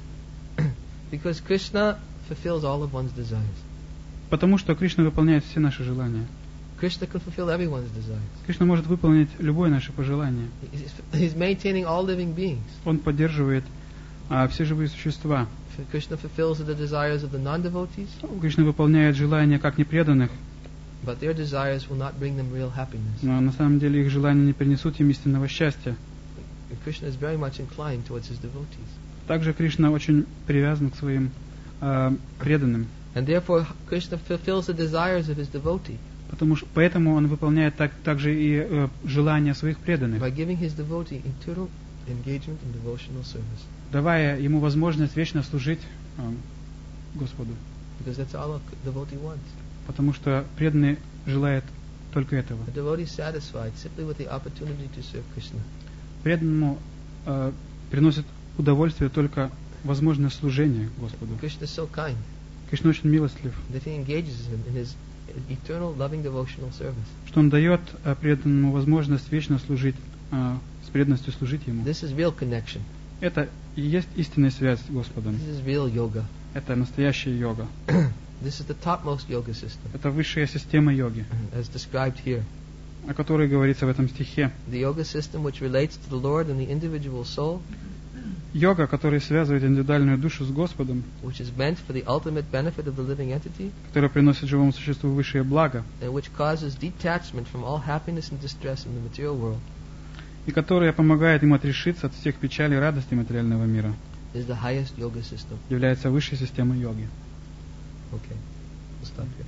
Because Krishna fulfills all of one's desires. Потому что Кришна выполняет все наши желания. Krishna can fulfill everyone's desires. Кришна может выполнить любое наше пожелание. He's maintaining all living beings. Он поддерживает все живые существа. Krishna fulfills the desires of the non-devotees, Кришна выполняет желания как непреданных, but their desires will not bring them real happiness. но на самом деле их желания не принесут им истинного счастья. And Krishna is very much inclined towards his devotees. Также Кришна очень привязан к своим преданным. And therefore Krishna fulfills the desires of his devotee Поэтому он выполняет также и желания своих преданных, by giving his devotee eternal engagement in devotional service. давая ему возможность вечно служить Господу. Because that's all a devotee wants. Потому что преданный желает только этого. A devotee is satisfied simply with the opportunity to serve Krishna. Преданному приносит удовольствие только возможность служения Господу. Krishna is so kind Кришна очень милостлив, that he engages him in his eternal loving devotional service. что он дает преданному возможность вечно служить, с преданностью служить ему. This is real connection. Это и есть истинная связь с Господом. This is real yoga. Это настоящая йога. This is the topmost yoga system, Это высшая система йоги, as described here. о которой говорится в этом стихе. The yoga system which relates to the Lord and the individual soul, Йога, которая связывает индивидуальную душу с Господом, which is meant for the ultimate benefit of the living entity, которая приносит живому существу высшее благо, and which causes detachment from all happiness and distress in the material world, и которая помогает ему отрешиться от всех печалей и радостей материального мира, is the highest yoga system. является высшей системой йоги. Okay, we'll stop here.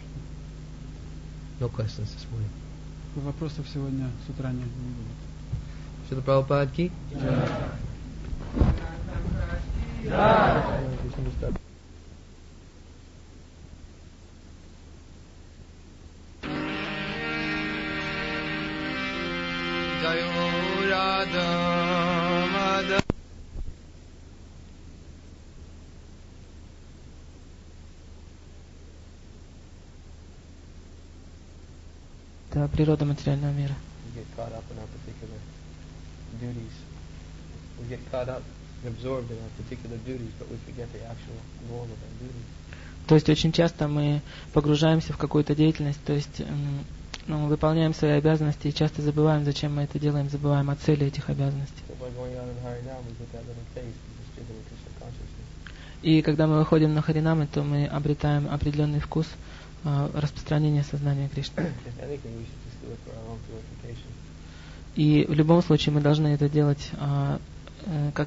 No questions this morning. Вопросов сегодня с утра не будет. Srila Prabhupada ki? Jayo Radha Madhava. Это природа материального мира. We get caught up in our particular duties. We get caught up and absorbed in our particular duties, but we forget the actual goal of our duties. То есть очень часто мы погружаемся в какую-то деятельность, то есть выполняем свои обязанности и часто забываем, зачем мы это делаем, забываем о цели этих обязанностей. So by going out in Harinam, we get that little taste of distributing Krishna consciousness. И когда мы выходим на Харинамы, то мы обретаем определенный вкус распространения сознания Кришны. If anything, we should just do it for our own purification. И в любом случае мы должны это делать как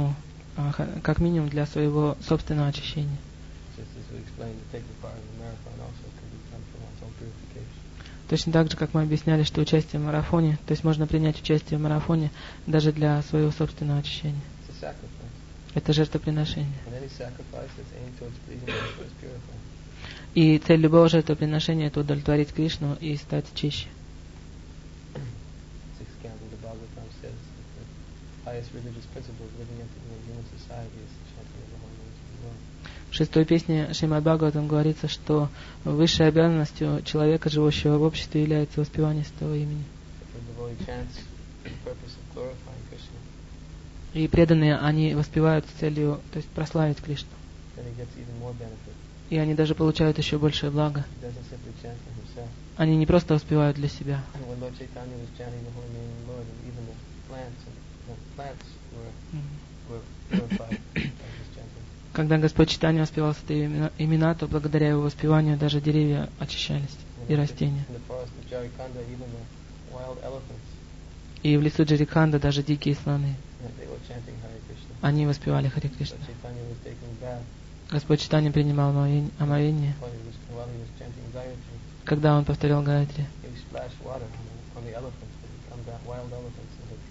минимум для своего собственного очищения. Just as we explained, to take the part in the marathon also can be done for one's own purification. Точно так же, как мы объясняли, что участие в марафоне, то есть можно принять участие в марафоне даже для своего собственного очищения. It's a sacrifice. Это жертвоприношение. And any sacrifice that's aimed towards pleasing Krishna is purified. И цель любого жертвоприношения – это удовлетворить Кришну и стать чище. Sixth canto of the Bhagavatam says that the highest religious principle of living in human society is the chanting of the holy names of the Lord. В шестой песне Шримад Бхагаватам говорится, что высшей обязанностью человека, живущего в обществе, является воспевание святого имени. If a devotee chants for the purpose of glorifying Krishna, И преданные, они воспевают с целью, то есть прославить Кришну. then he gets even more benefit. И они даже получают еще большее благо. He doesn't simply chant for himself. Они не просто воспевают для себя. And when Lord Chaitanya was chanting the holy name of the Lord, and even the plants were purified by his chanting. Когда Господь Чайтанья воспевал святые имена, то благодаря его воспеванию даже деревья очищались и растения. In the forest of Jarikanda, even the wild elephants, И в лесу Джариканда даже дикие слоны, they were chanting Hare Krishna. они воспевали Харе Кришна. Lord Chaitanya was taking a bath Господь Чайтанья принимал омовение, while he was chanting Gayatri. когда он повторял Гайатри. He splashed water on the elephants that had come down, wild elephants that had come.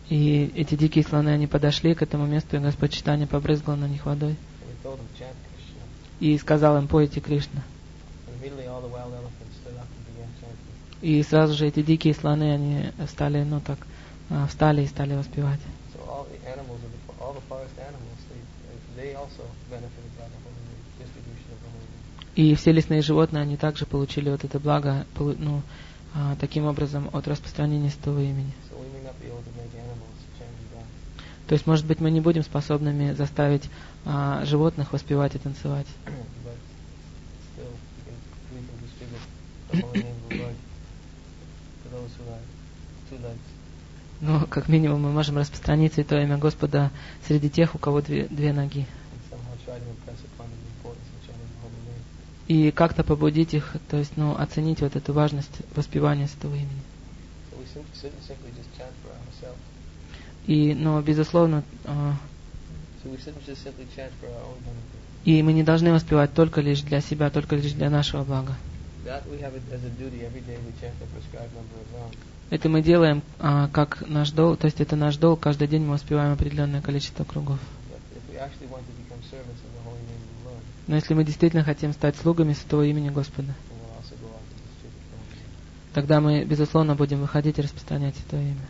И эти дикие слоны, они подошли к этому месту, и Господь Чайтанья побрызгал на них водой. And he told them, chant Krishna. И сказал им: пойте Кришна. And immediately all the wild elephants stood up and began chanting. И сразу же эти дикие слоны, они стали, встали и стали воспевать. So all the animals, all the forest animals, they also benefited by the holy name, distribution of the holy name. И все лесные животные, они также получили вот это благо, таким образом, от распространения святого имени. So we may not be able to make animals chant and dance. То есть, может быть, мы не будем способными заставить животных воспевать и танцевать. But still, we can distribute the holy name of the Lord to those who are two legs. Но, как минимум, мы можем распространить святое имя Господа среди тех, у кого две ноги. And somehow try to impress upon them the importance of chanting the holy name. И как-то побудить их, то есть, оценить вот эту важность воспевания святого имени. So we simply just chant for ourselves. И, безусловно, So we shouldn't just simply chant for our own benefit. и мы не должны воспевать только лишь для себя, только лишь для нашего блага. That we have it as a duty every day. We chant the prescribed number of rounds. Это мы делаем как наш долг, то есть это наш долг, каждый день мы воспеваем определенное количество кругов. But if we actually want to become servants of the holy name of the Lord, Но если мы действительно хотим стать слугами святого имени Господа, then we'll also go out and distribute the holy name. тогда мы, безусловно, будем выходить и распространять святое имя.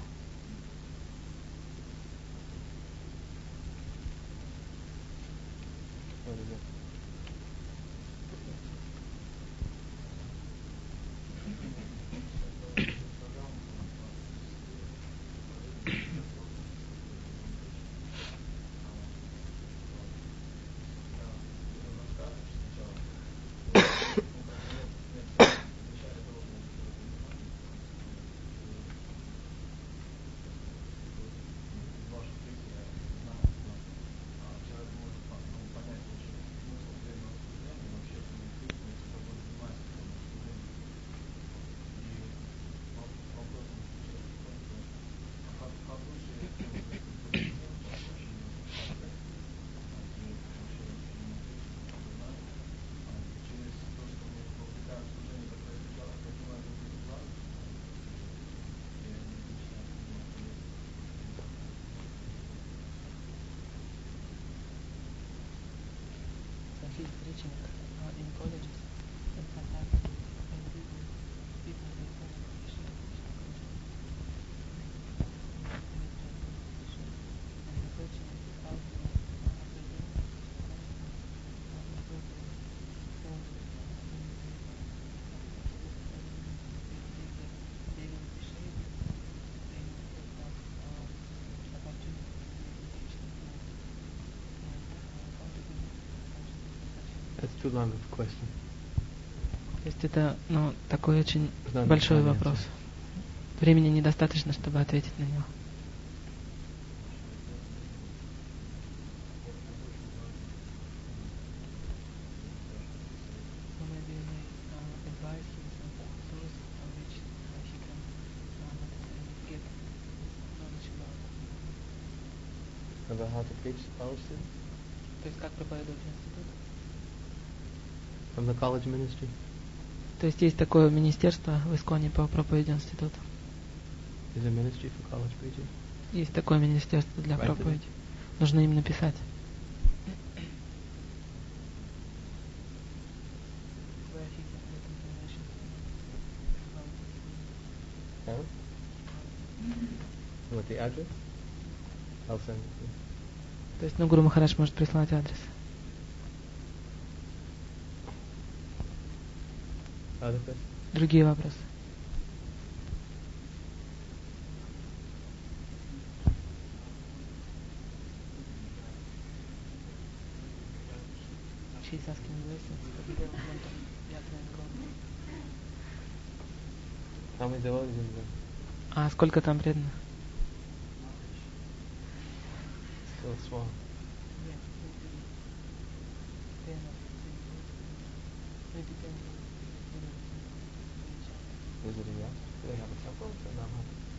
What is it? That's too long of a question. То есть это, такой очень Надо большой понять. вопрос. Времени недостаточно, чтобы ответить на него. About how to preach to college students? То есть как проповедовать в институт? From the college ministry? То есть есть такое министерство в Исконе по проповеди института. Is there ministry for college preachers? Есть такое министерство для Right. проповеди. Нужно им написать. Huh? What, the address? I'll send it to you. То есть, Гуру Махарадж может прислать адрес. Other questions? Другие вопросы? How many devotees in there? А сколько там преданных? Still small. Is it enough? Do they have a temple? Or not?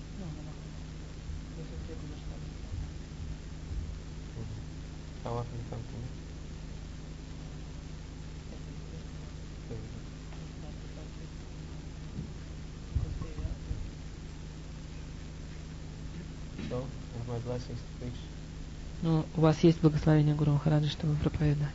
How often do you come to me? So, blessings to preach. Ну, у вас есть благословение Гуру Махараджи, чтобы проповедовать.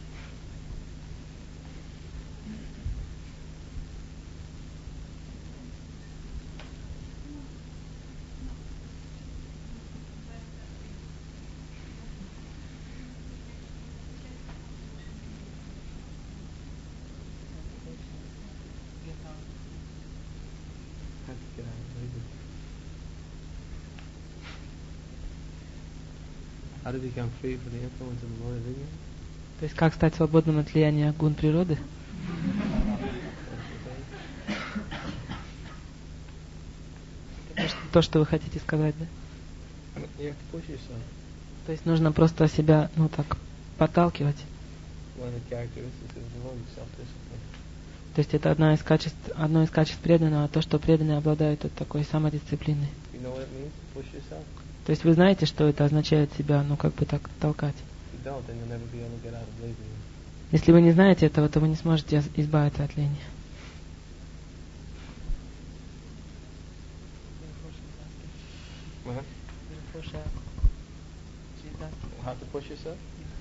How to become free from the influence of the Lord of India? То есть как стать свободным от влияния гун природы? То, что вы хотите сказать, да? You have to push yourself. То есть нужно просто себя, ну так, подталкивать. One of the characteristics of the Lord is self-discipline. То есть это одно из качеств преданного, то, что преданные обладают вот такой самодисциплиной. You know what it means to push yourself? То есть вы знаете, что это означает себя, ну как бы так толкать. If you don't, then you'll never be able to get out of laziness. Если вы не знаете этого, то вы не сможете избавиться от лени. How to push yourself?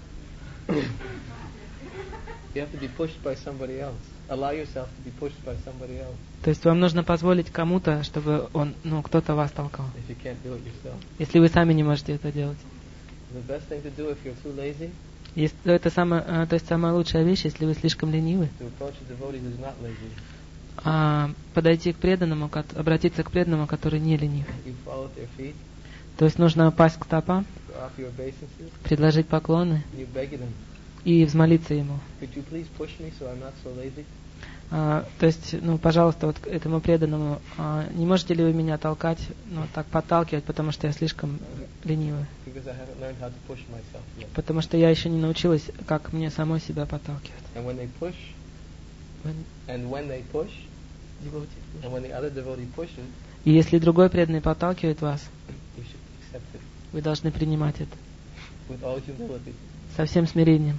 You have to be pushed by somebody else. Allow yourself to be pushed by somebody else. То есть вам нужно позволить кому-то, чтобы кто-то вас толкал. If you can't do it yourself. Если вы сами не можете это делать. The best thing to do if you're too lazy. Это самая лучшая вещь, если вы слишком ленивы. To approach a devotee who's not lazy. Подойти к преданному, обратиться к преданному, который не ленив. You fall at their feet. То есть нужно пасть к стопам, Offer your obeisances. предложить поклоны You beg them. и взмолиться ему. Could you please push me so I'm not so lazy? То есть, пожалуйста, вот к этому преданному, не можете ли вы меня толкать, так подталкивать, потому что я слишком ленивый. Because I haven't learned how to push myself yet. Потому что я еще не научилась, как мне самой себя подталкивать. And when they push, and when the other devotee pushes, И если другой преданный подталкивает вас, you should accept it вы должны принимать это with all humility. со всем смирением.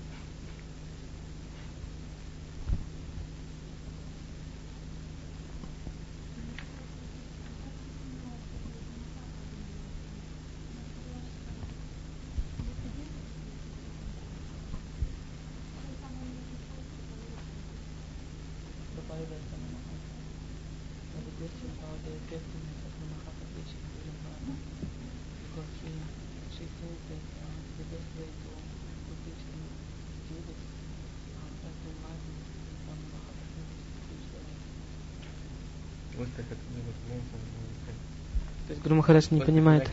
То есть Гуру Махарадж не понимает.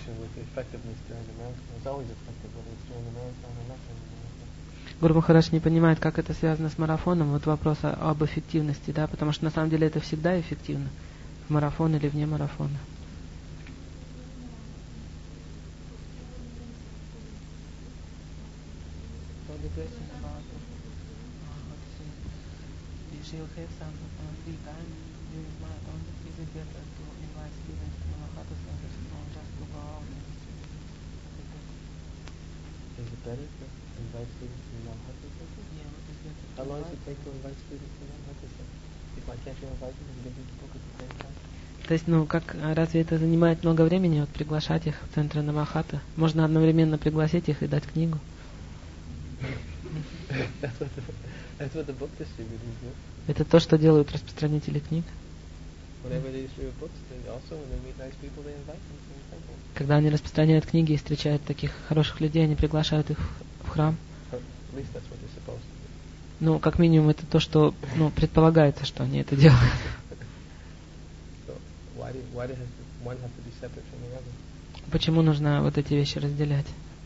Гуру Махарадж не понимает, как это связано с марафоном. Вот вопрос об эффективности, да, потому что на самом деле это всегда эффективно, в марафон или вне марафона. Is it better to invite students to Mahatma Center? How long does it take to invite students to Mahatma Center? If I can't invite them and give them the book at the same time? То есть, разве это занимает много времени, вот приглашать их в центр Намахата? Можно одновременно пригласить их и дать книгу. That's what the book distributors do. Это то, что делают распространители книг. Whenever they distribute books, they also, when they meet nice people, they invite them to the temple. Когда они распространяют книги и встречают таких хороших людей, они приглашают их в храм. At least that's what they're supposed to do. Как минимум, это то, что, предполагается, что они это делают. So why does one have to be separate from the other? Почему нужно вот эти вещи разделять?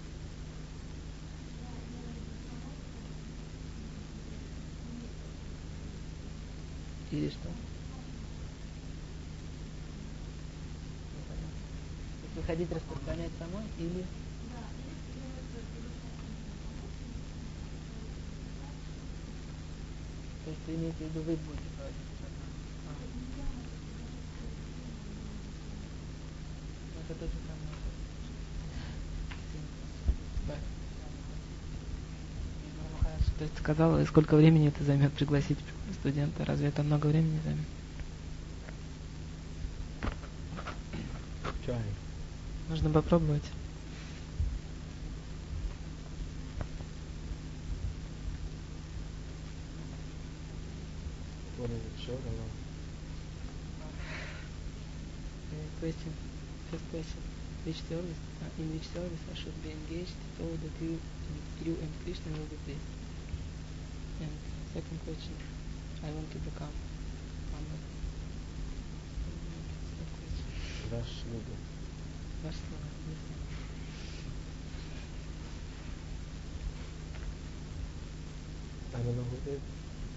Или что? Выходить распространять самой или... То есть вы имеете в виду, вы будете проводить это тот же самый вопрос. То есть сказал, сколько времени это займет пригласить студента? Разве это много времени займет? Нужно попробовать. What is it, short or long? Question. First question. Which service, in which service I should be engaged so that you and Krishna will be pleased? And second question. I want to become humble. Ваш слуга. Ваш слуга. I don't know who it is.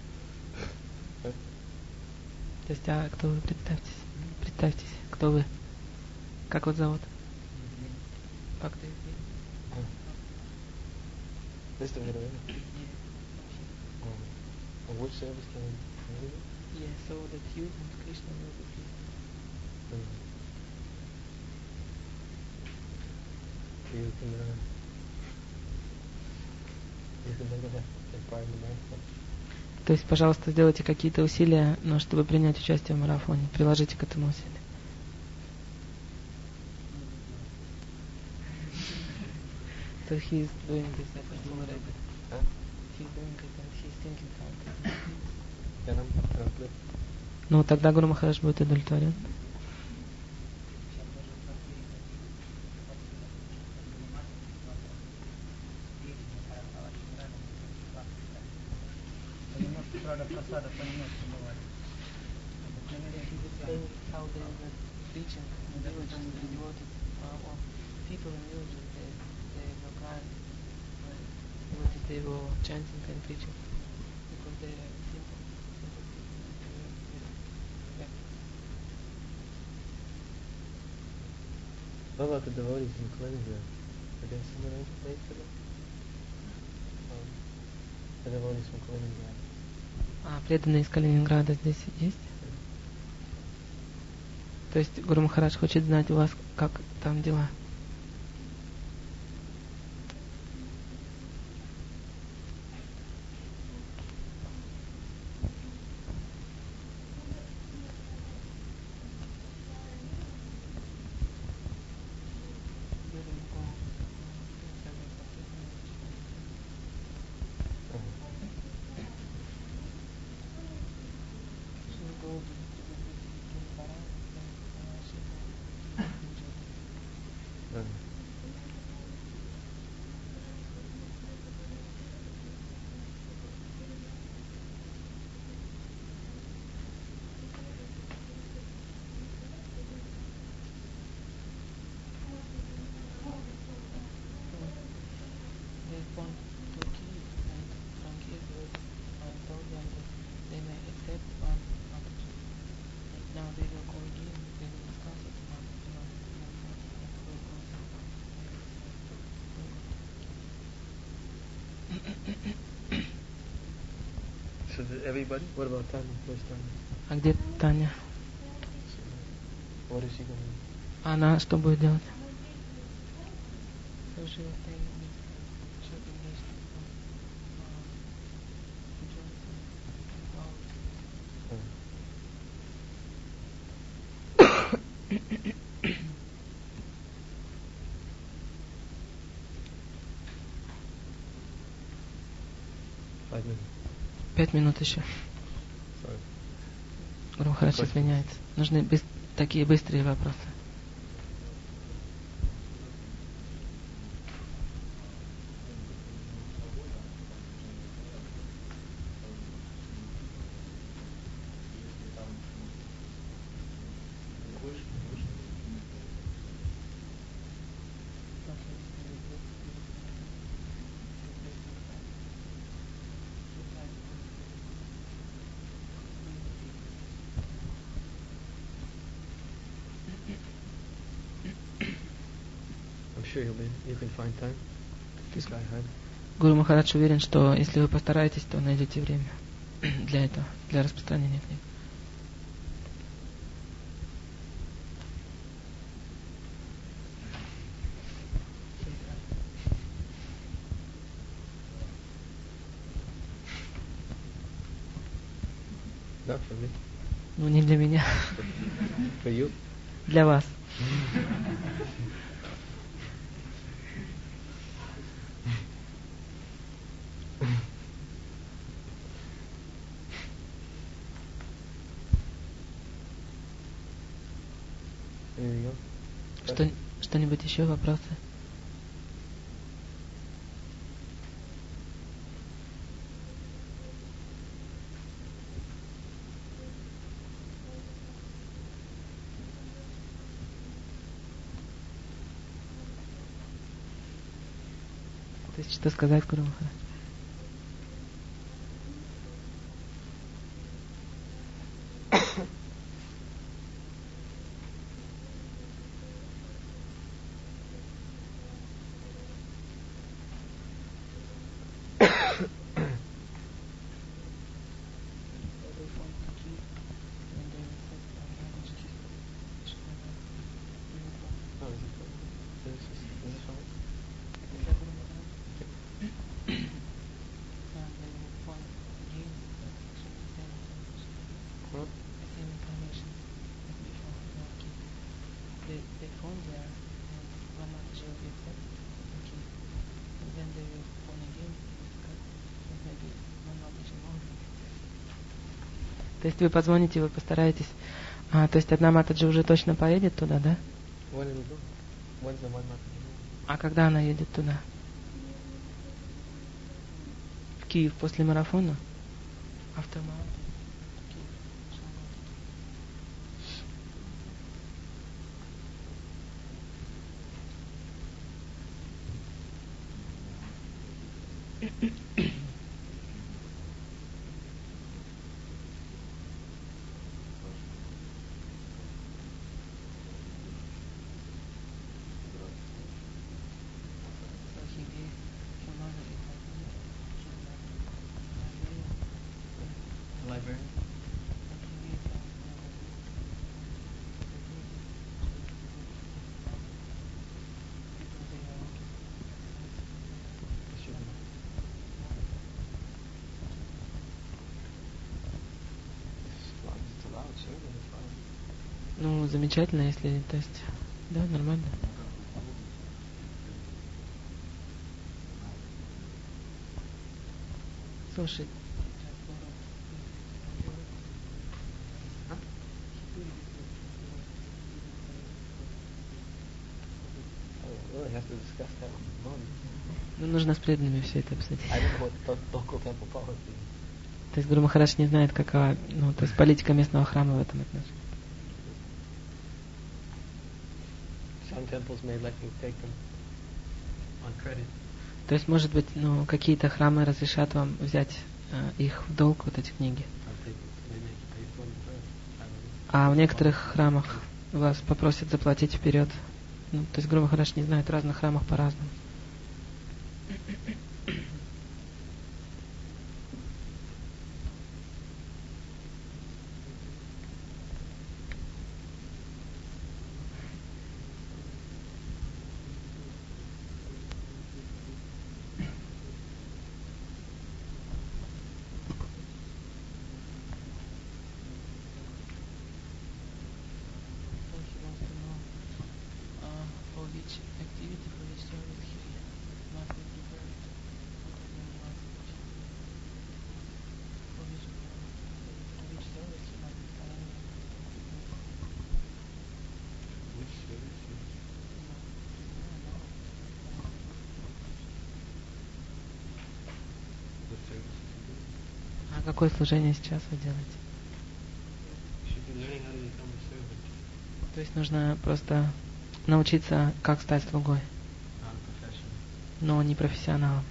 То есть, а кто вы? Представьтесь. Представьтесь, кто вы? Как вас зовут? Как ты? Mr. Vedaveda. Which service can I do? Yeah, so that you and Krishna will be pleased. You can make it as part of the marathon. То есть, пожалуйста, сделайте какие-то усилия, но чтобы принять участие в марафоне. Приложите к этому усилия. So he's doing this effort already. Huh? He's doing it and he's thinking how to do it. Then I'm good. Ну, тогда Гуру Махарадж будет удовлетворен. How they were preaching in villages, the devotees, or people in villages, they were crying, devotees, they were chanting and preaching, because they are simple people. What about the devotees in Kaliningrad? Are there similar place to them? The devotees from Kaliningrad. А преданные из Калининграда здесь есть? То есть Гуру Махарадж хочет знать у вас, как там дела. So did everybody? What about Tanya? Where's Tanya? А где Таня? What is she going to do? Она что будет делать? Five minutes. 5 минут еще. Sorry. Гуру Махарадж извиняется. Нужны такие быстрые вопросы. Sure, you can find time. This guy had. Гуру Махарадж уверен, что если вы постараетесь, то найдете время для этого, для распространения книг. Not for me. Ну, не для меня. For you? Для вас. Что-нибудь еще, вопросы? То есть что сказать, Гуру Махарадж? То есть вы позвоните, вы постараетесь. То есть одна Матаджи уже точно поедет туда, да? А когда она едет туда? В Киев после марафона? Автомарафон. Ну, замечательно, если, то есть, да, нормально. Слушай. Ну, нужно с преданными все это обсудить. То есть Гуру Махарадж не знает, какова, ну, то есть политика местного храма в этом отношении. То есть, может быть, ну, какие-то храмы разрешат вам взять их в долг, вот эти книги. А в некоторых храмах вас попросят заплатить вперед. Ну, то есть Гуру Махарадж не знает, в разных храмах по-разному. А какое служение сейчас вы делаете? То есть нужно просто научиться, как стать слугой, но не профессионалом.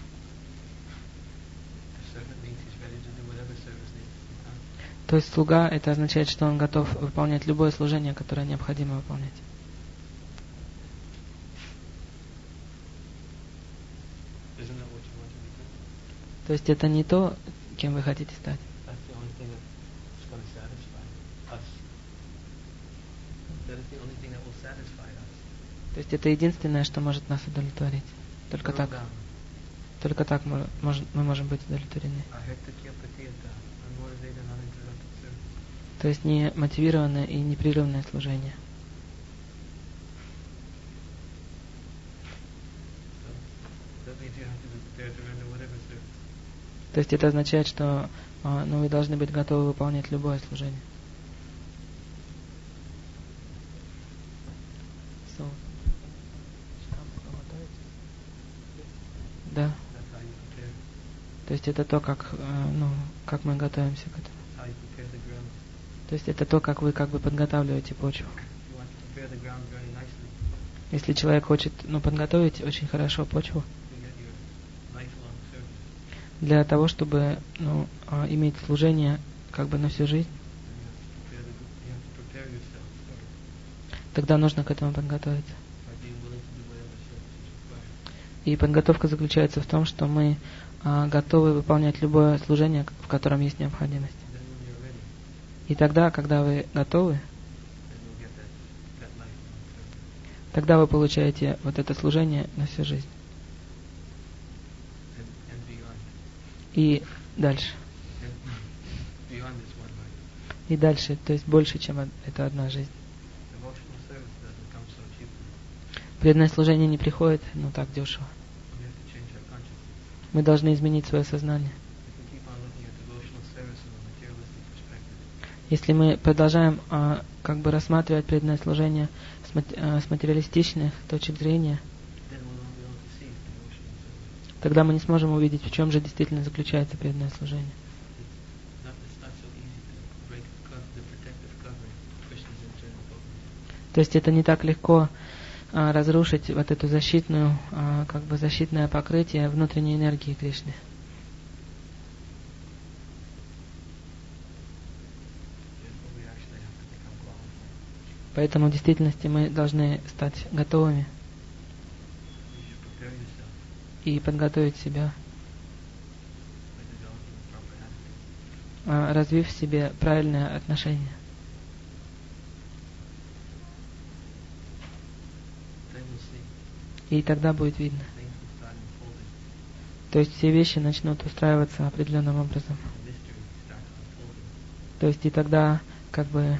То есть слуга, это означает, что он готов выполнять любое служение, которое необходимо выполнять. То есть это не то, кем вы хотите стать. То есть это единственное, что может нас удовлетворить. Только так мы можем быть удовлетворены. То есть не мотивированное и непрерывное служение. То есть это означает, что вы должны быть готовы выполнять любое служение. So То есть это то, как, как мы готовимся к этому. How you prepare the ground. То есть это то, как вы как бы подготавливаете почву. If you want to prepare the ground very nicely, Если человек хочет подготовить очень хорошо почву you get your lifelong service. для того, чтобы иметь служение как бы на всю жизнь, Then you have to prepare yourself for it тогда нужно к этому подготовиться. by being willing to do whatever service is required. И подготовка заключается в том, что мы готовы выполнять любое служение, в котором есть необходимость. And then when you're ready, И тогда, когда вы готовы, then you'll get that lifelong service. тогда вы получаете вот это служение на всю жизнь. And beyond. И дальше. And beyond this one life. И дальше, то есть больше, чем это одна жизнь. Devotional service doesn't come so cheaply. Преданное служение не приходит, так дешево. We have to change our consciousness. Мы должны изменить свое сознание. If we keep on looking at devotional service from a materialistic perspective, Если мы продолжаем как бы рассматривать преданное служение с материалистичных точек зрения, then we'll not be able to see devotional service. тогда мы не сможем увидеть, в чем же действительно заключается преданное служение. It's not so easy to break the protective covering of Krishna's internal potency. То есть это не так легко разрушить вот эту защитное покрытие внутренней энергии Кришны. Therefore, we actually have to become qualified. Поэтому в действительности мы должны стать готовыми You should prepare yourself и подготовить себя, by developing a proper attitude. развив в себе правильное отношение. Then you'll see И тогда будет видно. things will start unfolding. То есть все вещи начнут устраиваться определенным образом. The mystery starts unfolding. То есть и тогда как бы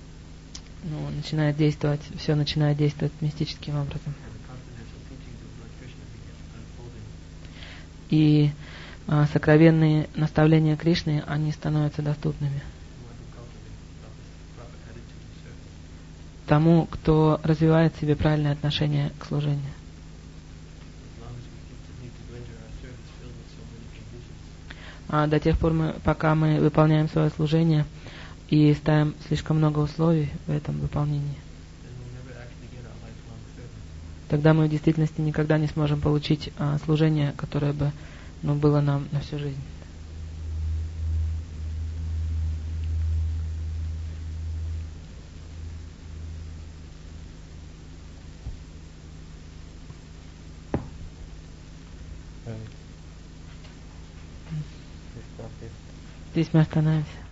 все начинает действовать мистическим образом. And the confidential teachings of Lord Krishna begin unfolding. И сокровенные наставления Кришны, они становятся доступными You want to cultivate proper attitude of service. тому, кто развивает в себе правильное отношение к служению. As long as we continue to render our service filled with so many conditions, До тех пор, пока мы выполняем свое служение и ставим слишком много условий в этом выполнении, then we'll never actually get our lifelong service. тогда мы в действительности никогда не сможем получить служение, которое бы было нам на всю жизнь. Здесь мы остановимся.